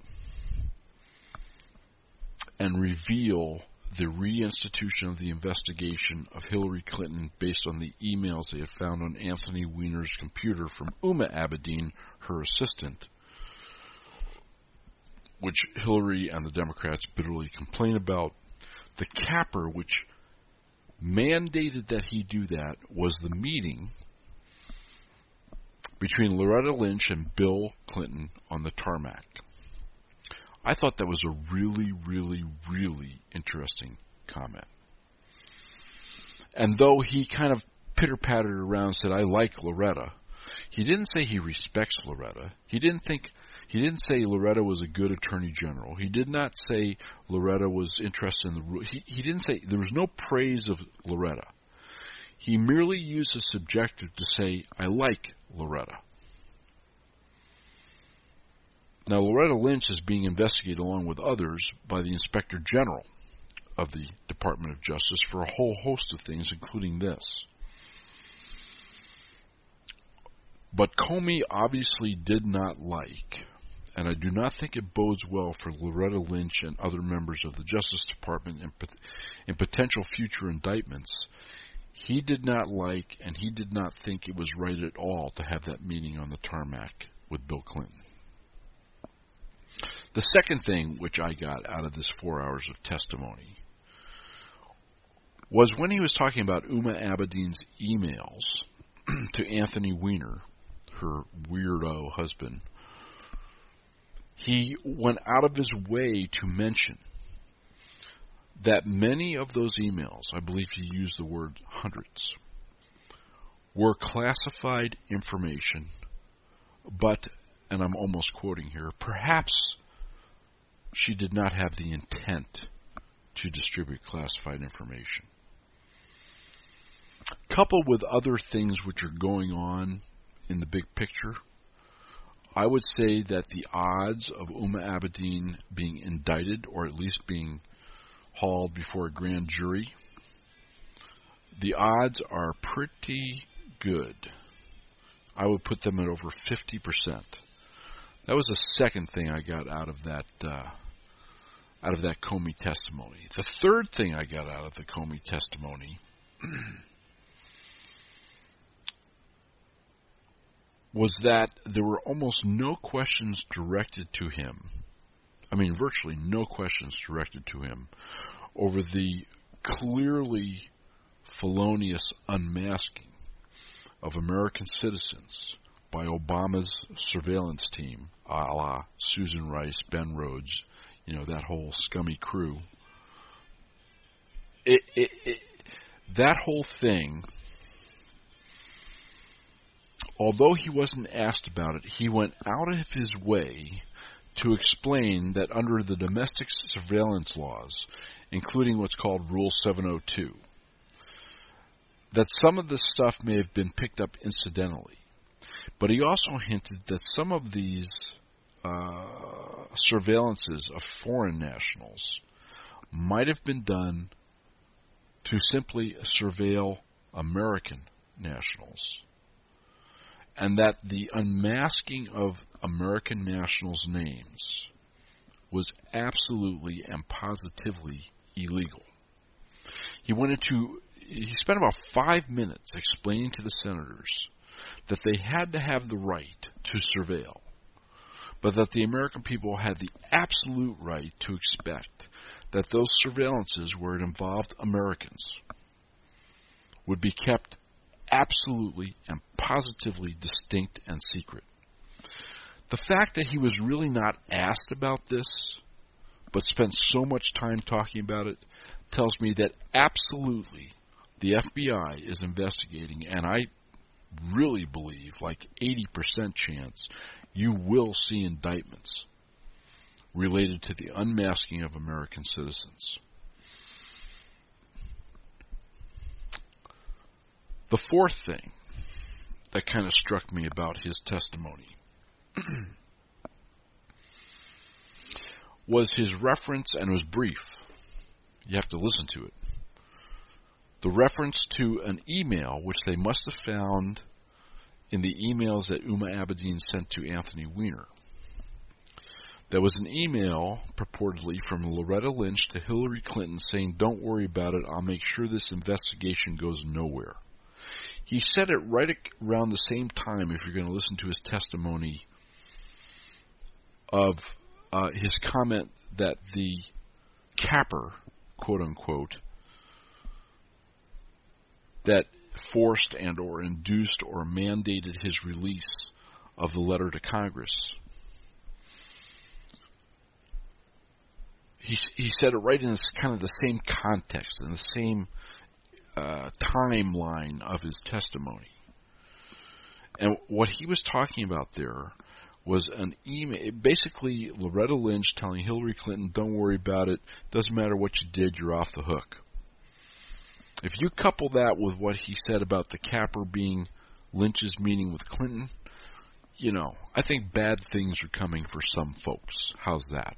and reveal the reinstitution of the investigation of Hillary Clinton based on the emails they had found on Anthony Weiner's computer from Uma Abedin, her assistant, which Hillary and the Democrats bitterly complain about. The capper which mandated that he do that was the meeting between Loretta Lynch and Bill Clinton on the tarmac. I thought that was a really, really, really interesting comment. And though he kind of pitter-pattered around and said, I like Loretta, he didn't say he respects Loretta. He didn't think, he didn't say Loretta was a good attorney general. He did not say Loretta was interested in the rule. He, he didn't say, there was no praise of Loretta. He merely used a subjective to say, I like Loretta. Now, Loretta Lynch is being investigated along with others by the Inspector General of the Department of Justice for a whole host of things, including this. But Comey obviously did not like, and I do not think it bodes well for Loretta Lynch and other members of the Justice Department in, in potential future indictments, he did not like and he did not think it was right at all to have that meeting on the tarmac with Bill Clinton. The second thing which I got out of this four hours of testimony was when he was talking about Uma Abedin's emails to Anthony Weiner, her weirdo husband, he went out of his way to mention that many of those emails, I believe he used the word hundreds, were classified information, but, and I'm almost quoting here, perhaps she did not have the intent to distribute classified information. Coupled with other things which are going on in the big picture, I would say that the odds of Uma Abedin being indicted, or at least being hauled before a grand jury, the odds are pretty good. I would put them at over fifty percent. That was the second thing I got out of that uh, out of that Comey testimony. The third thing I got out of the Comey testimony was that there were almost no questions directed to him. I mean, virtually no questions directed to him over the clearly felonious unmasking of American citizens by Obama's surveillance team, a la Susan Rice, Ben Rhodes, you know, that whole scummy crew. It, it, it, that whole thing, although he wasn't asked about it, he went out of his way to explain that under the domestic surveillance laws, including what's called Rule seven oh two, that some of this stuff may have been picked up incidentally. But he also hinted that some of these uh, surveillances of foreign nationals might have been done to simply surveil American nationals, and that the unmasking of American nationals' names was absolutely and positively illegal. He went into, he spent about five minutes explaining to the senators that they had to have the right to surveil, but that the American people had the absolute right to expect that those surveillances where it involved Americans would be kept absolutely and positively distinct and secret. The fact that he was really not asked about this, but spent so much time talking about it, tells me that absolutely the F B I is investigating, and I really believe, like eighty percent chance, you will see indictments related to the unmasking of American citizens. The fourth thing that kind of struck me about his testimony was his reference, and it was brief. You have to listen to it. The reference to an email which they must have found in the emails that Uma Abedin sent to Anthony Weiner. There was an email, purportedly, from Loretta Lynch to Hillary Clinton saying, "Don't worry about it, I'll make sure this investigation goes nowhere." He said it right around the same time, if you're going to listen to his testimony, of uh, his comment that the capper, quote-unquote, that forced and or induced or mandated his release of the letter to Congress. He, he said it right in this kind of the same context, in the same uh, timeline of his testimony. And what he was talking about there was an email, basically Loretta Lynch telling Hillary Clinton, "Don't worry about it, doesn't matter what you did, you're off the hook." If you couple that with what he said about the capper being Lynch's meeting with Clinton, you know, I think bad things are coming for some folks. How's that?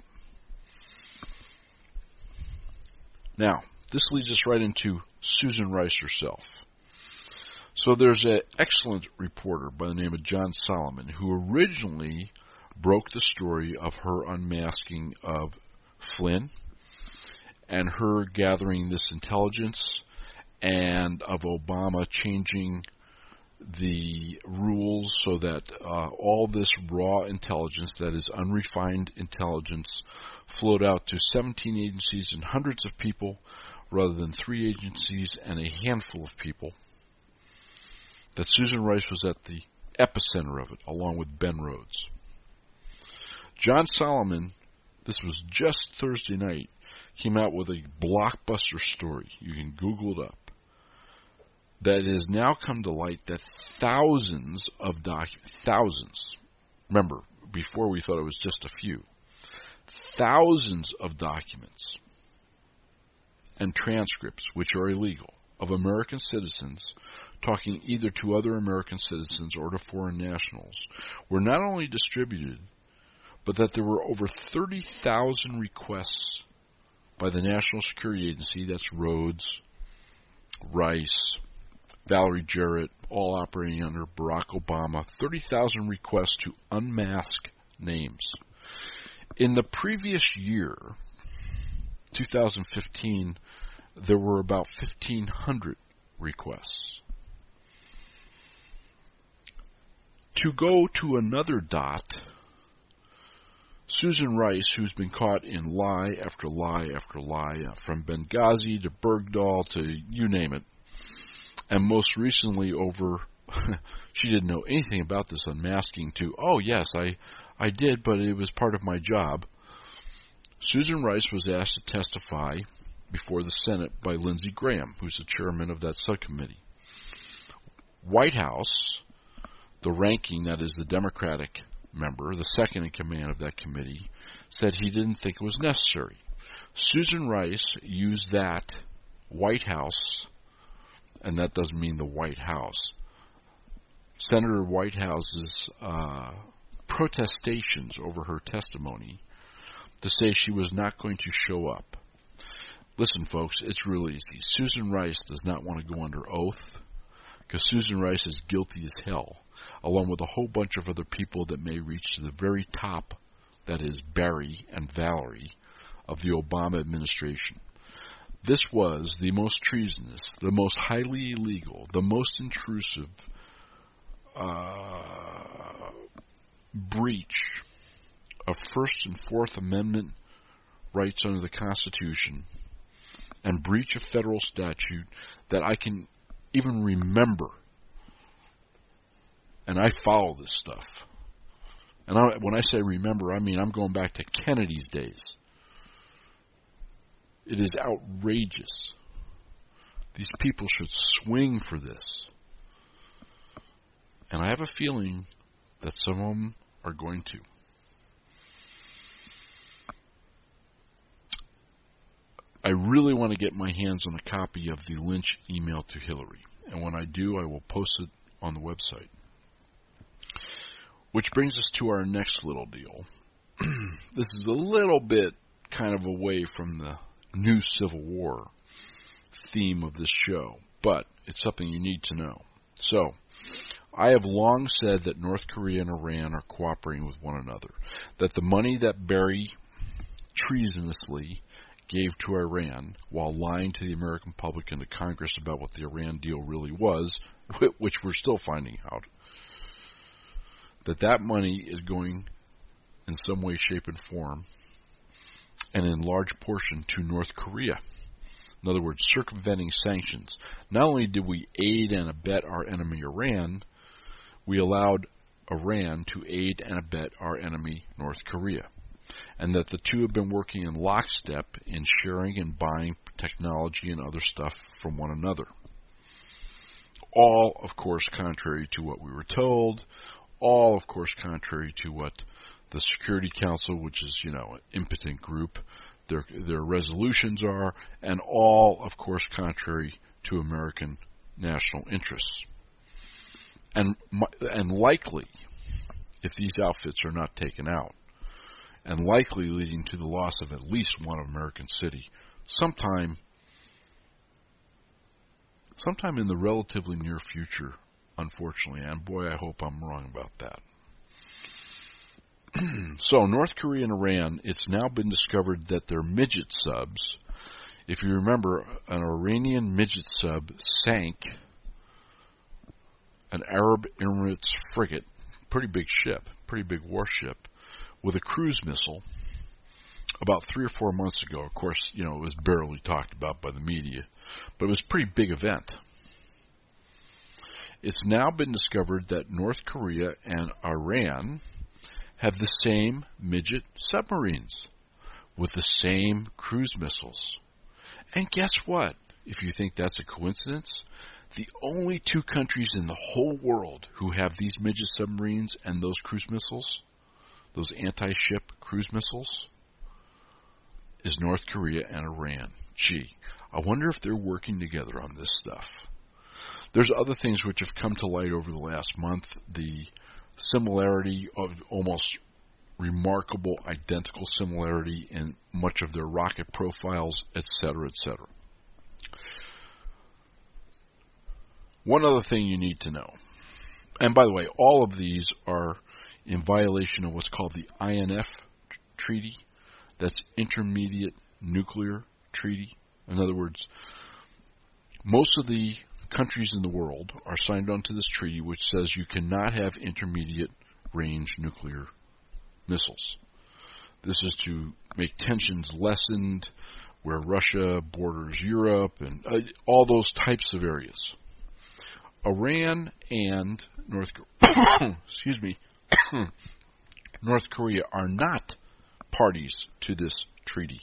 Now, this leads us right into Susan Rice herself. So there's an excellent reporter by the name of John Solomon who originally broke the story of her unmasking of Flynn and her gathering this intelligence, and of Obama changing the rules so that uh, all this raw intelligence, that is unrefined intelligence, flowed out to seventeen agencies and hundreds of people rather than three agencies and a handful of people. That Susan Rice was at the epicenter of it, along with Ben Rhodes. John Solomon, this was just Thursday night, came out with a blockbuster story. You can Google it up. That has now come to light that thousands of documents, thousands, remember, before we thought it was just a few, thousands of documents and transcripts, which are illegal, of American citizens talking either to other American citizens or to foreign nationals, were not only distributed, but that there were over thirty thousand requests by the National Security Agency, that's Rhodes, Rice, Valerie Jarrett, all operating under Barack Obama, thirty thousand requests to unmask names. In the previous year, two thousand fifteen, there were about fifteen hundred requests. To go to another dot, Susan Rice, who's been caught in lie after lie after lie, from Benghazi to Bergdahl to you name it, and most recently over she didn't know anything about this unmasking to, oh, yes, I, I did, but it was part of my job. Susan Rice was asked to testify before the Senate by Lindsey Graham, who's the chairman of that subcommittee. White House, the ranking, that is the Democratic member, the second in command of that committee, said he didn't think it was necessary. Susan Rice used that White House, and that doesn't mean the White House, Senator Whitehouse's uh, protestations over her testimony to say she was not going to show up. Listen, folks, it's real easy. Susan Rice does not want to go under oath because Susan Rice is guilty as hell, along with a whole bunch of other people that may reach to the very top, that is Barry and Valerie, of the Obama administration. This was the most treasonous, the most highly illegal, the most intrusive uh, breach of First and Fourth Amendment rights under the Constitution and breach of federal statute that I can even remember. And I follow this stuff. And I, when I say remember, I mean I'm going back to Kennedy's days. It is outrageous. These people should swing for this. And I have a feeling that some of them are going to. I really want to get my hands on a copy of the Lynch email to Hillary. And when I do, I will post it on the website. Which brings us to our next little deal. This is a little bit kind of away from the new Civil War theme of this show, but it's something you need to know. So, I have long said that North Korea and Iran are cooperating with one another, that the money that Barry treasonously gave to Iran while lying to the American public and to Congress about what the Iran deal really was, which we're still finding out, that that money is going in some way, shape, and form, and in large portion to North Korea. In other words, circumventing sanctions. Not only did we aid and abet our enemy Iran, we allowed Iran to aid and abet our enemy North Korea. And that the two have been working in lockstep in sharing and buying technology and other stuff from one another. All, of course, contrary to what we were told. All, of course, contrary to what the Security Council, which is, you know, an impotent group, their their resolutions are, and all, of course, contrary to American national interests. And and likely, if these outfits are not taken out, and likely leading to the loss of at least one American city, sometime, sometime in the relatively near future, unfortunately, and boy, I hope I'm wrong about that. So, North Korea and Iran, it's now been discovered that their midget subs, if you remember, an Iranian midget sub sank an Arab Emirates frigate, pretty big ship, pretty big warship, with a cruise missile about three or four months ago. Of course, you know, it was barely talked about by the media, but it was a pretty big event. It's now been discovered that North Korea and Iran have the same midget submarines with the same cruise missiles. And guess what? If you think that's a coincidence, the only two countries in the whole world who have these midget submarines and those cruise missiles, those anti-ship cruise missiles, is North Korea and Iran. Gee, I wonder if they're working together on this stuff. There's other things which have come to light over the last month. The similarity, of almost remarkable identical similarity in much of their rocket profiles, et cetera, et cetera. One other thing you need to know, and by the way, all of these are in violation of what's called the I N F Treaty. That's Intermediate Nuclear Treaty. In other words, most of the countries in the world are signed on to this treaty, which says you cannot have intermediate range nuclear missiles. This is to make tensions lessened where Russia borders Europe and uh, all those types of areas. Iran and North excuse me, North Korea are not parties to this treaty,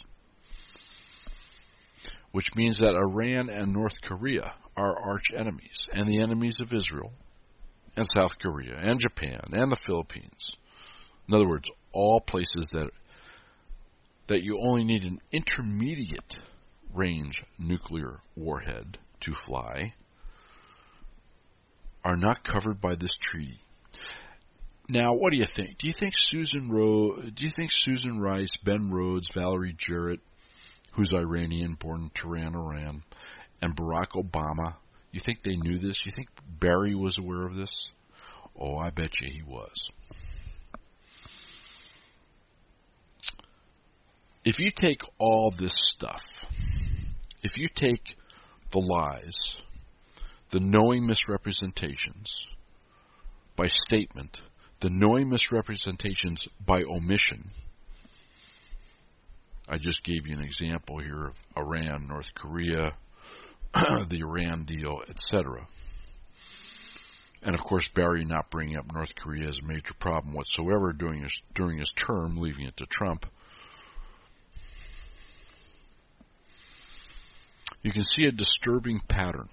which means that Iran and North Korea are arch enemies, and the enemies of Israel and South Korea and Japan and the Philippines. In other words, all places that that you only need an intermediate range nuclear warhead to fly are not covered by this treaty. Now, what do you think? Do you think Susan Ro- do you think Susan Rice, Ben Rhodes, Valerie Jarrett, who's Iranian, born in Tehran, Iran, and Barack Obama, you think they knew this? You think Barry was aware of this? Oh, I bet you he was. If you take all this stuff, if you take the lies, the knowing misrepresentations by statement, the knowing misrepresentations by omission, I just gave you an example here of Iran, North Korea, the Iran deal, et cetera. And of course, Barry not bringing up North Korea as a major problem whatsoever during his, during his term, leaving it to Trump. You can see a disturbing pattern.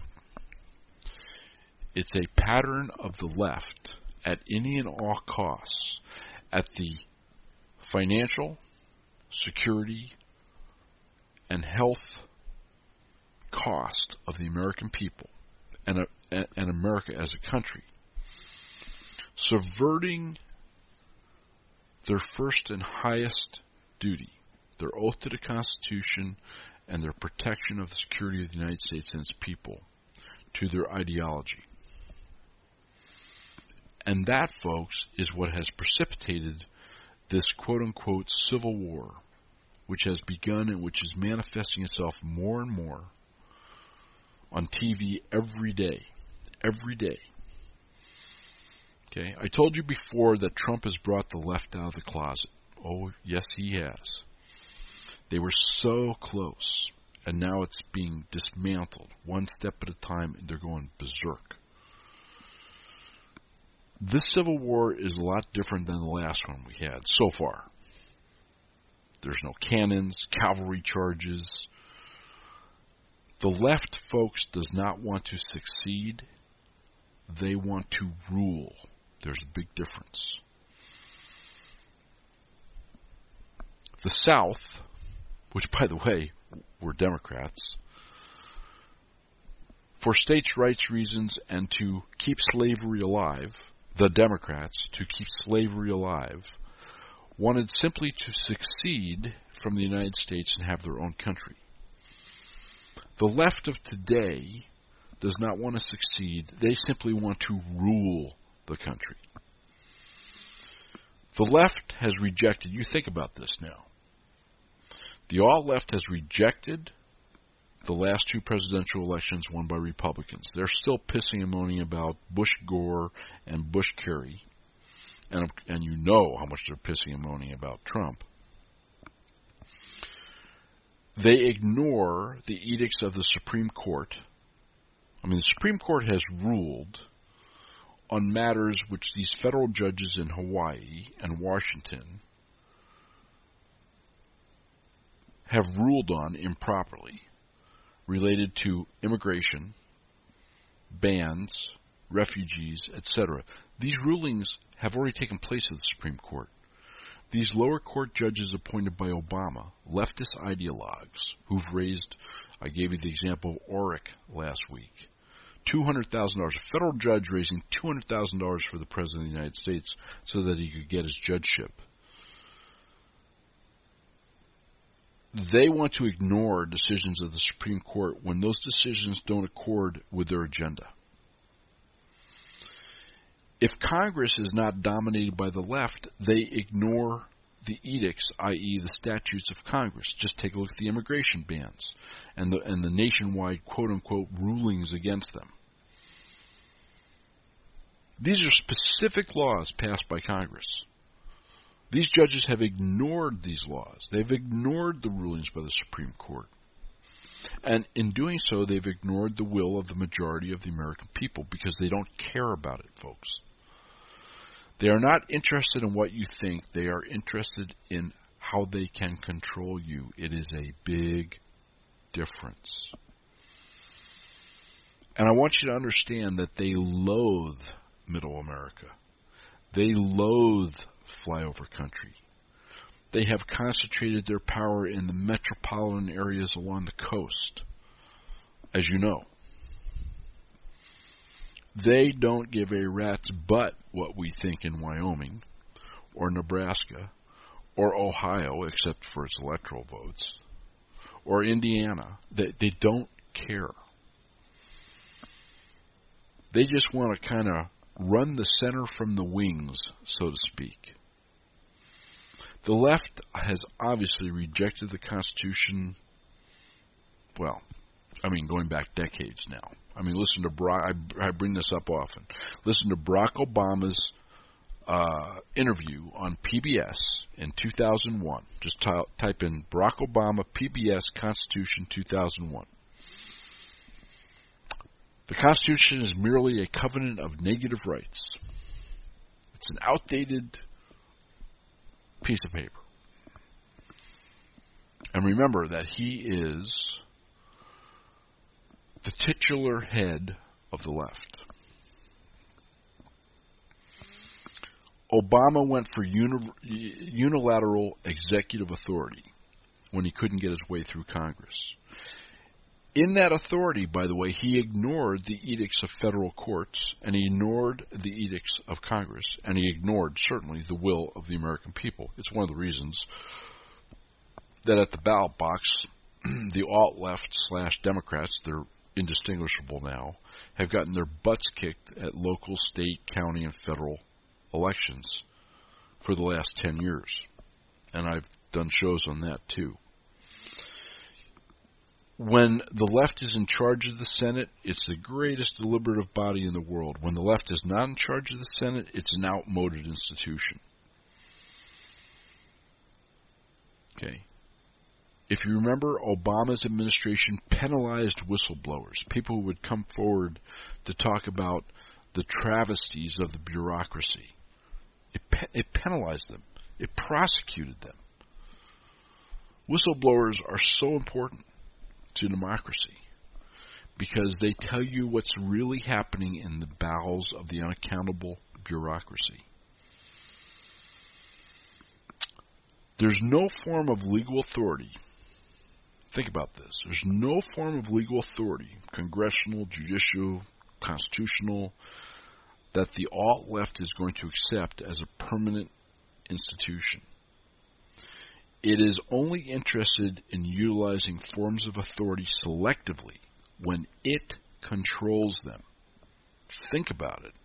It's a pattern of the left at any and all costs, at the financial, security, and health cost of the American people and, a, and America as a country, subverting their first and highest duty, their oath to the Constitution and their protection of the security of the United States and its people, to their ideology. And that, folks, is what has precipitated this quote-unquote civil war, which has begun and which is manifesting itself more and more on T V every day. Every day. Okay, I told you before that Trump has brought the left out of the closet. Oh, yes, he has. They were so close, and now it's being dismantled one step at a time, and they're going berserk. This civil war is a lot different than the last one we had so far. There's no cannons, cavalry charges. The left, folks, does not want to succeed. They want to rule. There's a big difference. The South, which, by the way, were Democrats, for states' rights reasons and to keep slavery alive, the Democrats, to keep slavery alive, wanted simply to succeed from the United States and have their own country. The left of today does not want to succeed. They simply want to rule the country. The left has rejected, you think about this now, the alt-left has rejected the last two presidential elections won by Republicans. They're still pissing and moaning about Bush-Gore and Bush-Kerry. And, and you know how much they're pissing and moaning about Trump. They ignore the edicts of the Supreme Court. I mean, the Supreme Court has ruled on matters which these federal judges in Hawaii and Washington have ruled on improperly, related to immigration, bans, refugees, et cetera. These rulings have already taken place at the Supreme Court. These lower court judges appointed by Obama, leftist ideologues, who've raised, I gave you the example of Orrick last week, two hundred thousand dollars. A federal judge raising two hundred thousand dollars for the President of the United States so that he could get his judgeship. They want to ignore decisions of the Supreme Court when those decisions don't accord with their agenda. If Congress is not dominated by the left, they ignore the edicts, that is the statutes of Congress. Just take a look at the immigration bans and the, and the nationwide quote-unquote rulings against them. These are specific laws passed by Congress. These judges have ignored these laws. They've ignored the rulings by the Supreme Court. And in doing so, they've ignored the will of the majority of the American people because they don't care about it, folks. They are not interested in what you think. They are interested in how they can control you. It is a big difference. And I want you to understand that they loathe Middle America. They loathe flyover country. They have concentrated their power in the metropolitan areas along the coast, as you know. They don't give a rat's butt what we think in Wyoming or Nebraska or Ohio, except for its electoral votes, or Indiana. They, they don't care. They just want to kind of run the center from the wings, so to speak. The left has obviously rejected the Constitution, well, I mean, going back decades now. I mean, listen to Barack, I, I bring this up often. Listen to Barack Obama's uh, interview on P B S in two thousand one. Just ty- type in Barack Obama, P B S, Constitution two thousand one. The Constitution is merely a covenant of negative rights. It's an outdated piece of paper. And remember that he is the titular head of the left. Obama went for uni- unilateral executive authority when he couldn't get his way through Congress. In that authority, by the way, he ignored the edicts of federal courts, and he ignored the edicts of Congress, and he ignored, certainly, the will of the American people. It's one of the reasons that at the ballot box, the alt-left slash Democrats, they're indistinguishable now, have gotten their butts kicked at local, state, county, and federal elections for the last ten years. And I've done shows on that, too. When the left is in charge of the Senate, it's the greatest deliberative body in the world. When the left is not in charge of the Senate, it's an outmoded institution. Okay. If you remember, Obama's administration penalized whistleblowers, people who would come forward to talk about the travesties of the bureaucracy. It, pe- it penalized them. It prosecuted them. Whistleblowers are so important to democracy because they tell you what's really happening in the bowels of the unaccountable bureaucracy. There's no form of legal authority. Think about this. There's no form of legal authority, congressional, judicial, constitutional, that the alt-left is going to accept as a permanent institution. It is only interested in utilizing forms of authority selectively when it controls them. Think about it.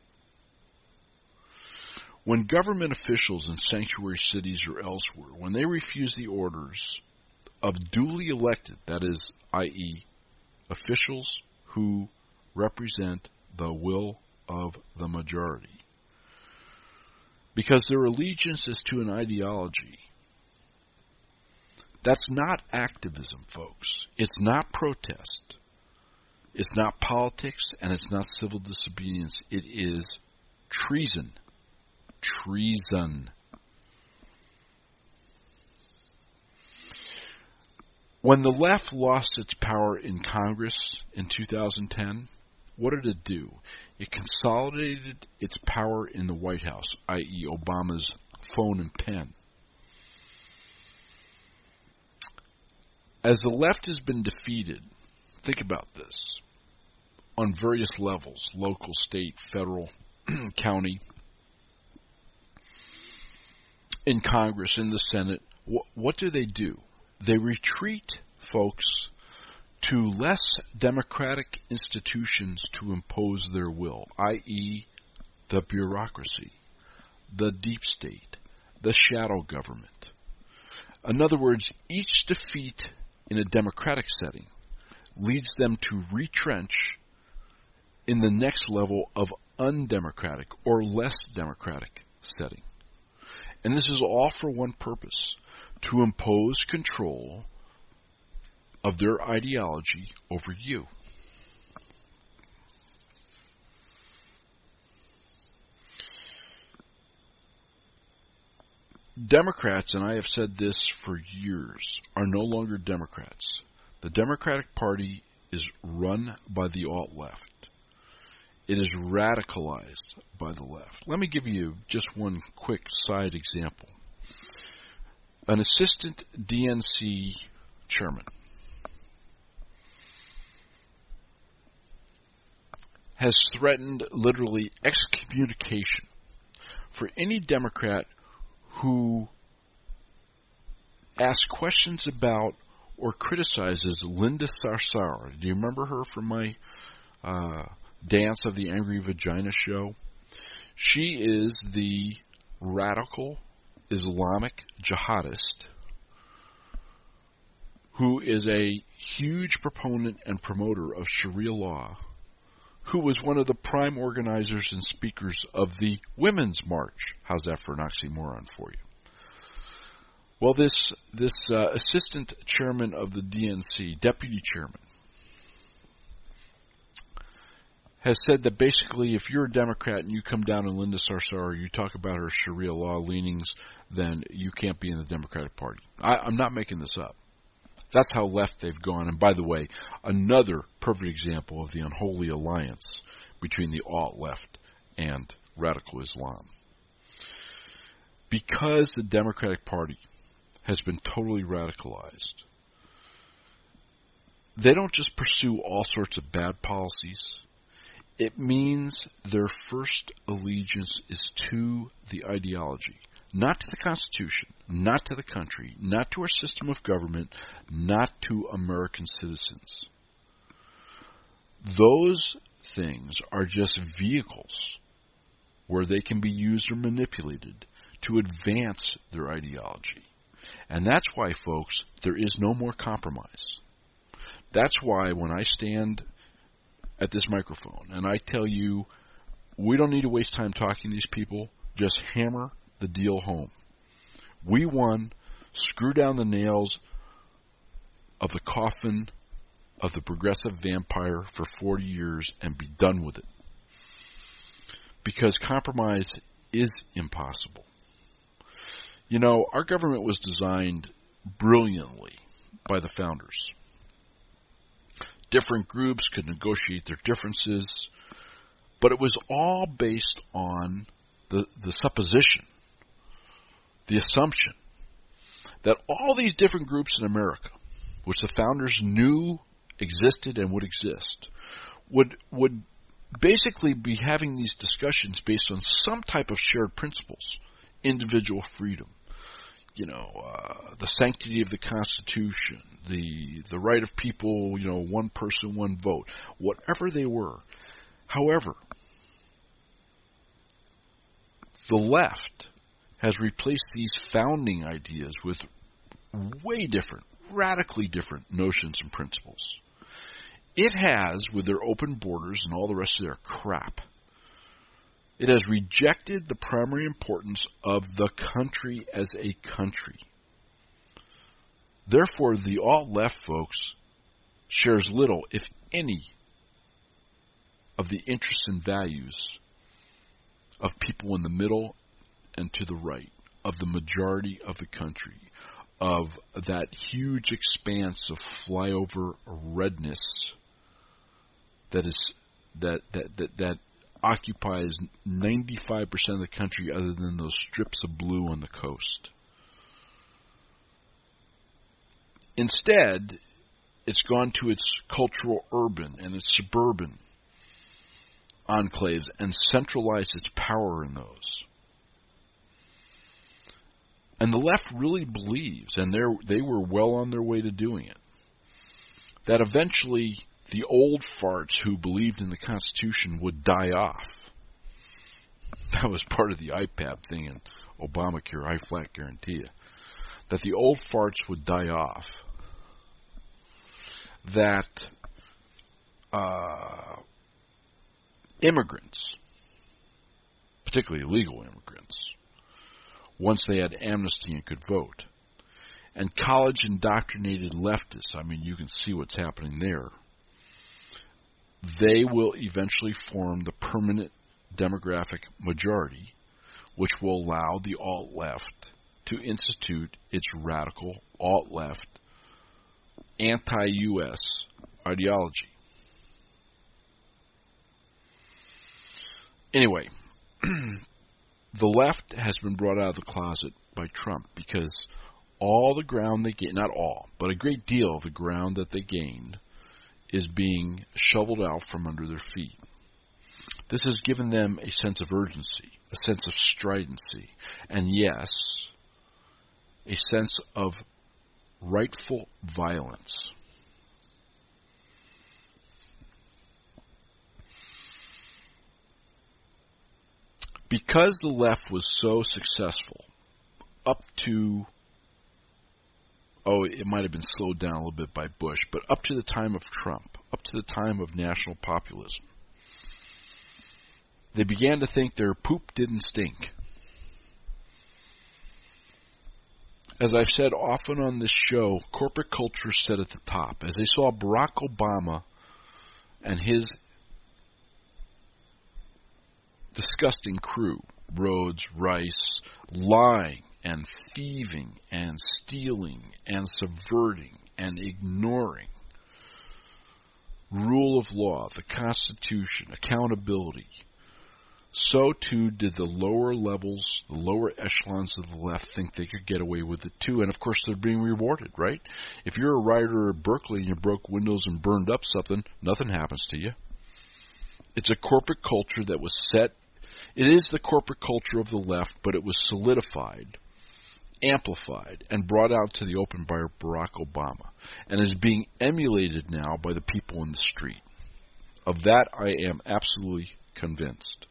When government officials in sanctuary cities or elsewhere, when they refuse the orders of duly elected, that is, that is, officials who represent the will of the majority, because their allegiance is to an ideology, that's not activism, folks. It's not protest. It's not politics, and it's not civil disobedience. It is treason. Treason. When the left lost its power in Congress in two thousand ten, what did it do? It consolidated its power in the White House, that is, Obama's phone and pen. As the left has been defeated, think about this, on various levels, local, state, federal, county, in Congress, in the Senate, wh- what do they do? They retreat, folks, to less democratic institutions to impose their will, that is the bureaucracy, the deep state, the shadow government. In other words, each defeat in a democratic setting leads them to retrench in the next level of undemocratic or less democratic setting. And this is all for one purpose, to impose control of their ideology over you. Democrats, and I have said this for years, are no longer Democrats. The Democratic Party is run by the alt-left. It is radicalized by the left. Let me give you just one quick side example. An assistant D N C chairman has threatened literally excommunication for any Democrat who asks questions about or criticizes Linda Sarsour. Do you remember her from my uh, Dance of the Angry Vagina show? She is the radical Islamic jihadist who is a huge proponent and promoter of Sharia law, who was one of the prime organizers and speakers of the Women's March. How's that for an oxymoron for you? Well, this this uh, assistant chairman of the D N C, deputy chairman, has said that basically if you're a Democrat and you come down on Linda Sarsour, you talk about her Sharia law leanings, then you can't be in the Democratic Party. I, I'm not making this up. That's how left they've gone. And by the way, another perfect example of the unholy alliance between the alt-left and radical Islam. Because the Democratic Party has been totally radicalized, they don't just pursue all sorts of bad policies. It means their first allegiance is to the ideology, not to the Constitution, not to the country, not to our system of government, not to American citizens. Those things are just vehicles where they can be used or manipulated to advance their ideology. And that's why, folks, there is no more compromise. That's why when I stand at this microphone and I tell you we don't need to waste time talking to these people, just hammer the deal home. We won. Screw down the nails of the coffin of the progressive vampire for forty years and be done with it. Because compromise is impossible. You know, our government was designed brilliantly by the founders. Different groups could negotiate their differences, but it was all based on the, the supposition, the assumption, that all these different groups in America, which the founders knew existed and would exist, would would basically be having these discussions based on some type of shared principles, individual freedom, you know, uh, the sanctity of the Constitution, the the right of people, you know, one person, one vote, whatever they were. However, the left has replaced these founding ideas with way different, radically different notions and principles. It has, with their open borders and all the rest of their crap, it has rejected the primary importance of the country as a country. Therefore, the alt-left, folks, shares little, if any, of the interests and values of people in the middle and to the right, of the majority of the country, of that huge expanse of flyover redness that is that that that, that occupies ninety-five percent of the country, other than those strips of blue on the coast. Instead, it's gone to its cultural urban and its suburban enclaves and centralized its power in those. And the left really believes, and they were well on their way to doing it, that eventually the old farts who believed in the Constitution would die off. That was part of the I P A B thing in Obamacare, I flat guarantee you. That the old farts would die off. That uh, immigrants, particularly illegal immigrants, once they had amnesty and could vote, and college-indoctrinated leftists, I mean, you can see what's happening there, they will eventually form the permanent demographic majority, which will allow the alt-left to institute its radical alt-left anti-U S ideology. Anyway, the left has been brought out of the closet by Trump because all the ground they gained, not all, but a great deal of the ground that they gained is being shoveled out from under their feet. This has given them a sense of urgency, a sense of stridency, and yes, a sense of rightful violence. Because the left was so successful up to, oh, it might have been slowed down a little bit by Bush, but up to the time of Trump, up to the time of national populism, they began to think their poop didn't stink. As I've said often on this show, corporate culture sat at the top. As they saw Barack Obama and his disgusting crew, Rhodes, Rice, lying and thieving and stealing and subverting and ignoring rule of law, the Constitution, accountability, so too did the lower levels, the lower echelons of the left think they could get away with it too. And of course they're being rewarded, right? If you're a writer at Berkeley and you broke windows and burned up something, nothing happens to you. It's a corporate culture that was set. It is the corporate culture of the left, but it was solidified, amplified, and brought out to the open by Barack Obama, and is being emulated now by the people in the street. Of that I am absolutely convinced.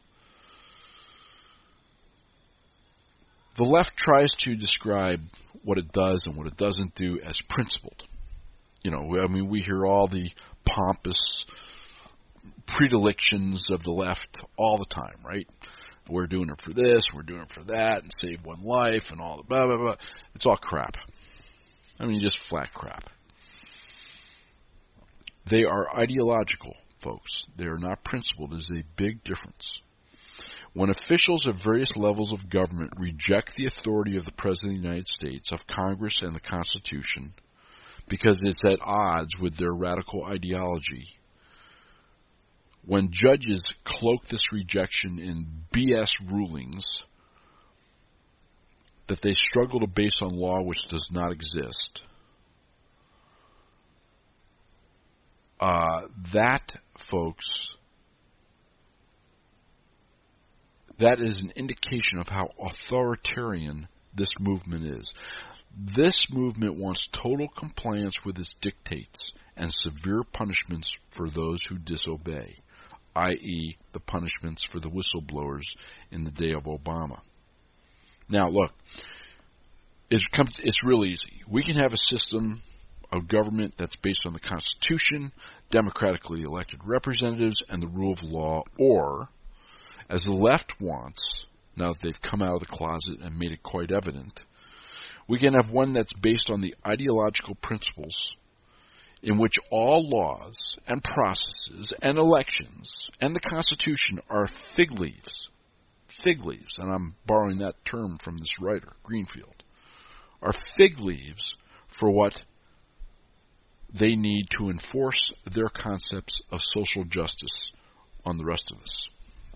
The left tries to describe what it does and what it doesn't do as principled. You know, I mean, we hear all the pompous predilections of the left all the time, right? We're doing it for this, we're doing it for that, and save one life, and all the blah, blah, blah. It's all crap. I mean, just flat crap. They are ideological, folks. They are not principled. There's a big difference. When officials at various levels of government reject the authority of the President of the United States, of Congress, and the Constitution, because it's at odds with their radical ideology, when judges cloak this rejection in B S rulings that they struggle to base on law which does not exist, uh, that, folks, that is an indication of how authoritarian this movement is. This movement wants total compliance with its dictates and severe punishments for those who disobey, that is the punishments for the whistleblowers in the day of Obama. Now, look, it comes, it's real easy. We can have a system of government that's based on the Constitution, democratically elected representatives, and the rule of law, or as the left wants, now that they've come out of the closet and made it quite evident, we can have one that's based on the ideological principles in which all laws and processes and elections and the Constitution are fig leaves. Fig leaves, and I'm borrowing that term from this writer, Greenfield, are fig leaves for what they need to enforce their concepts of social justice on the rest of us.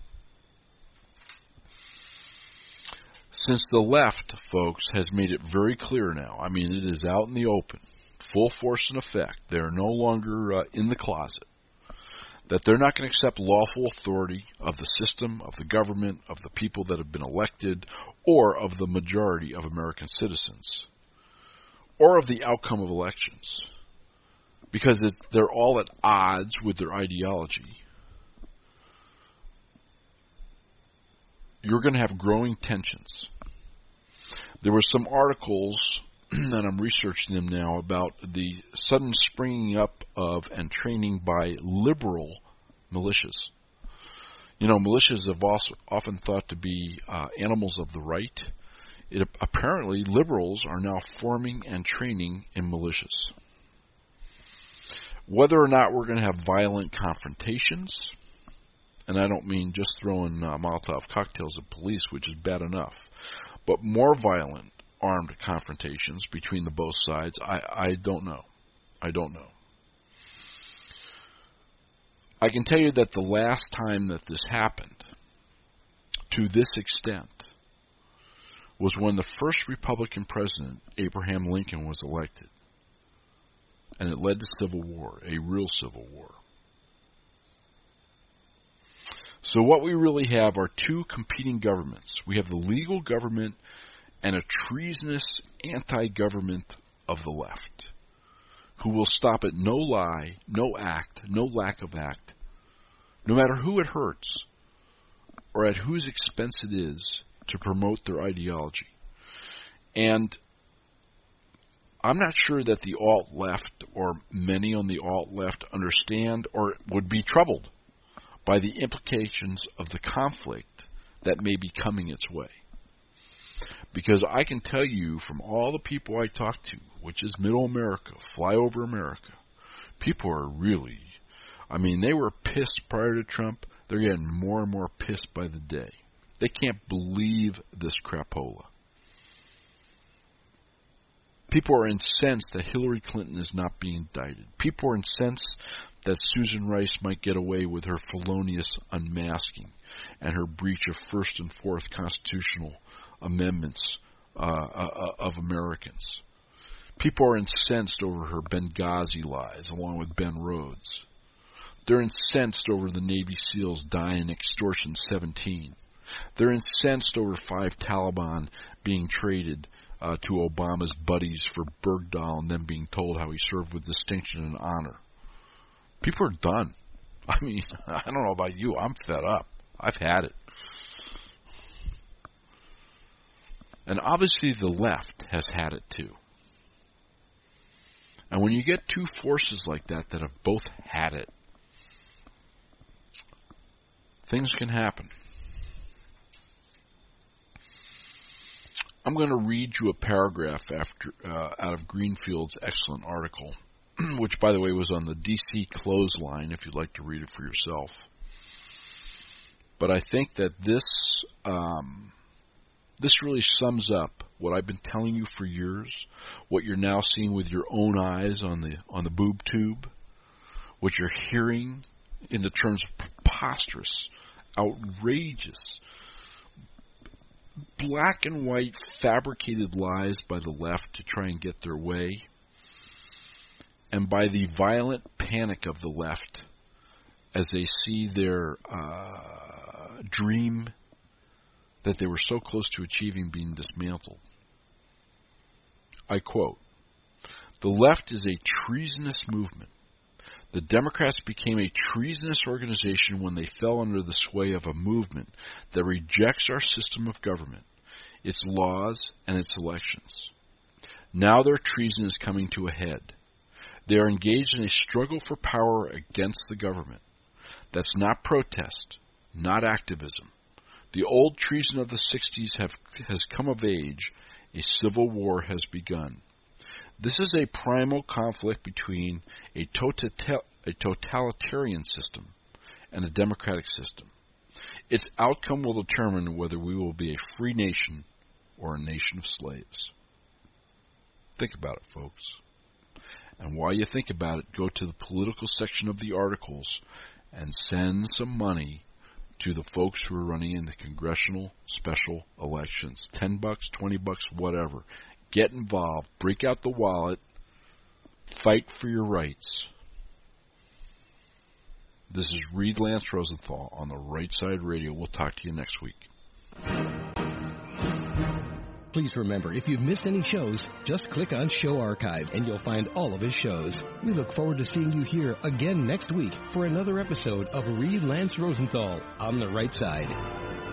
Since the left, folks, has made it very clear now, I mean, it is out in the open, full force and effect, they're no longer uh, in the closet, that they're not going to accept lawful authority of the system, of the government, of the people that have been elected, or of the majority of American citizens, or of the outcome of elections, because it, they're all at odds with their ideology. You're going to have growing tensions. There were some articles, and I'm researching them now, about the sudden springing up of and training by liberal militias. You know, militias have also often thought to be uh, animals of the right, It, apparently, liberals are now forming and training in militias. Whether or not we're going to have violent confrontations, and I don't mean just throwing uh, Molotov cocktails at police, which is bad enough, but more violent armed confrontations between the both sides, I, I don't know. I don't know. I can tell you that the last time that this happened, to this extent, was when the first Republican president, Abraham Lincoln, was elected. And it led to civil war, a real civil war. So what we really have are two competing governments. We have the legal government and a treasonous anti-government of the left, who will stop at no lie, no act, no lack of act, no matter who it hurts or at whose expense it is, to promote their ideology. And I'm not sure that the alt-left or many on the alt-left understand or would be troubled by the implications of the conflict that may be coming its way. Because I can tell you from all the people I talk to, which is Middle America, Flyover America, people are really, I mean, they were pissed prior to Trump. They're getting more and more pissed by the day. They can't believe this crapola. People are incensed that Hillary Clinton is not being indicted. People are incensed that Susan Rice might get away with her felonious unmasking and her breach of First and Fourth constitutional amendments uh, uh, of Americans. People are incensed over her Benghazi lies, along with Ben Rhodes. They're incensed over the Navy SEALs dying in Extortion seventeen. They're incensed over five Taliban being traded uh, to Obama's buddies for Bergdahl and then being told how he served with distinction and honor. People are done. I mean, I don't know about you. I'm fed up. I've had it. And obviously the left has had it too. And when you get two forces like that that have both had it, things can happen. I'm going to read you a paragraph after uh, out of Greenfield's excellent article, which, by the way, was on the D C Clothesline, if you'd like to read it for yourself. But I think that this um, this really sums up what I've been telling you for years, what you're now seeing with your own eyes on the on the boob tube, what you're hearing in the terms of preposterous, outrageous, black and white fabricated lies by the left to try and get their way, and by the violent panic of the left as they see their uh, dream that they were so close to achieving being dismantled. I quote, "The left is a treasonous movement. The Democrats became a treasonous organization when they fell under the sway of a movement that rejects our system of government, its laws, and its elections. Now their treason is coming to a head. They are engaged in a struggle for power against the government. That's not protest, not activism. The old treason of the sixties have, has come of age. A civil war has begun. This is a primal conflict between a, tota- a totalitarian system and a democratic system. Its outcome will determine whether we will be a free nation or a nation of slaves." Think about it, folks. And while you think about it, go to the political section of the articles and send some money to the folks who are running in the congressional special elections. Ten bucks, twenty bucks, whatever. Get involved. Break out the wallet. Fight for your rights. This is Reed Lance Rosenthal on the Right Side Radio. We'll talk to you next week. Please remember, if you've missed any shows, just click on Show Archive and you'll find all of his shows. We look forward to seeing you here again next week for another episode of Reed Lance Rosenthal on the Right Side.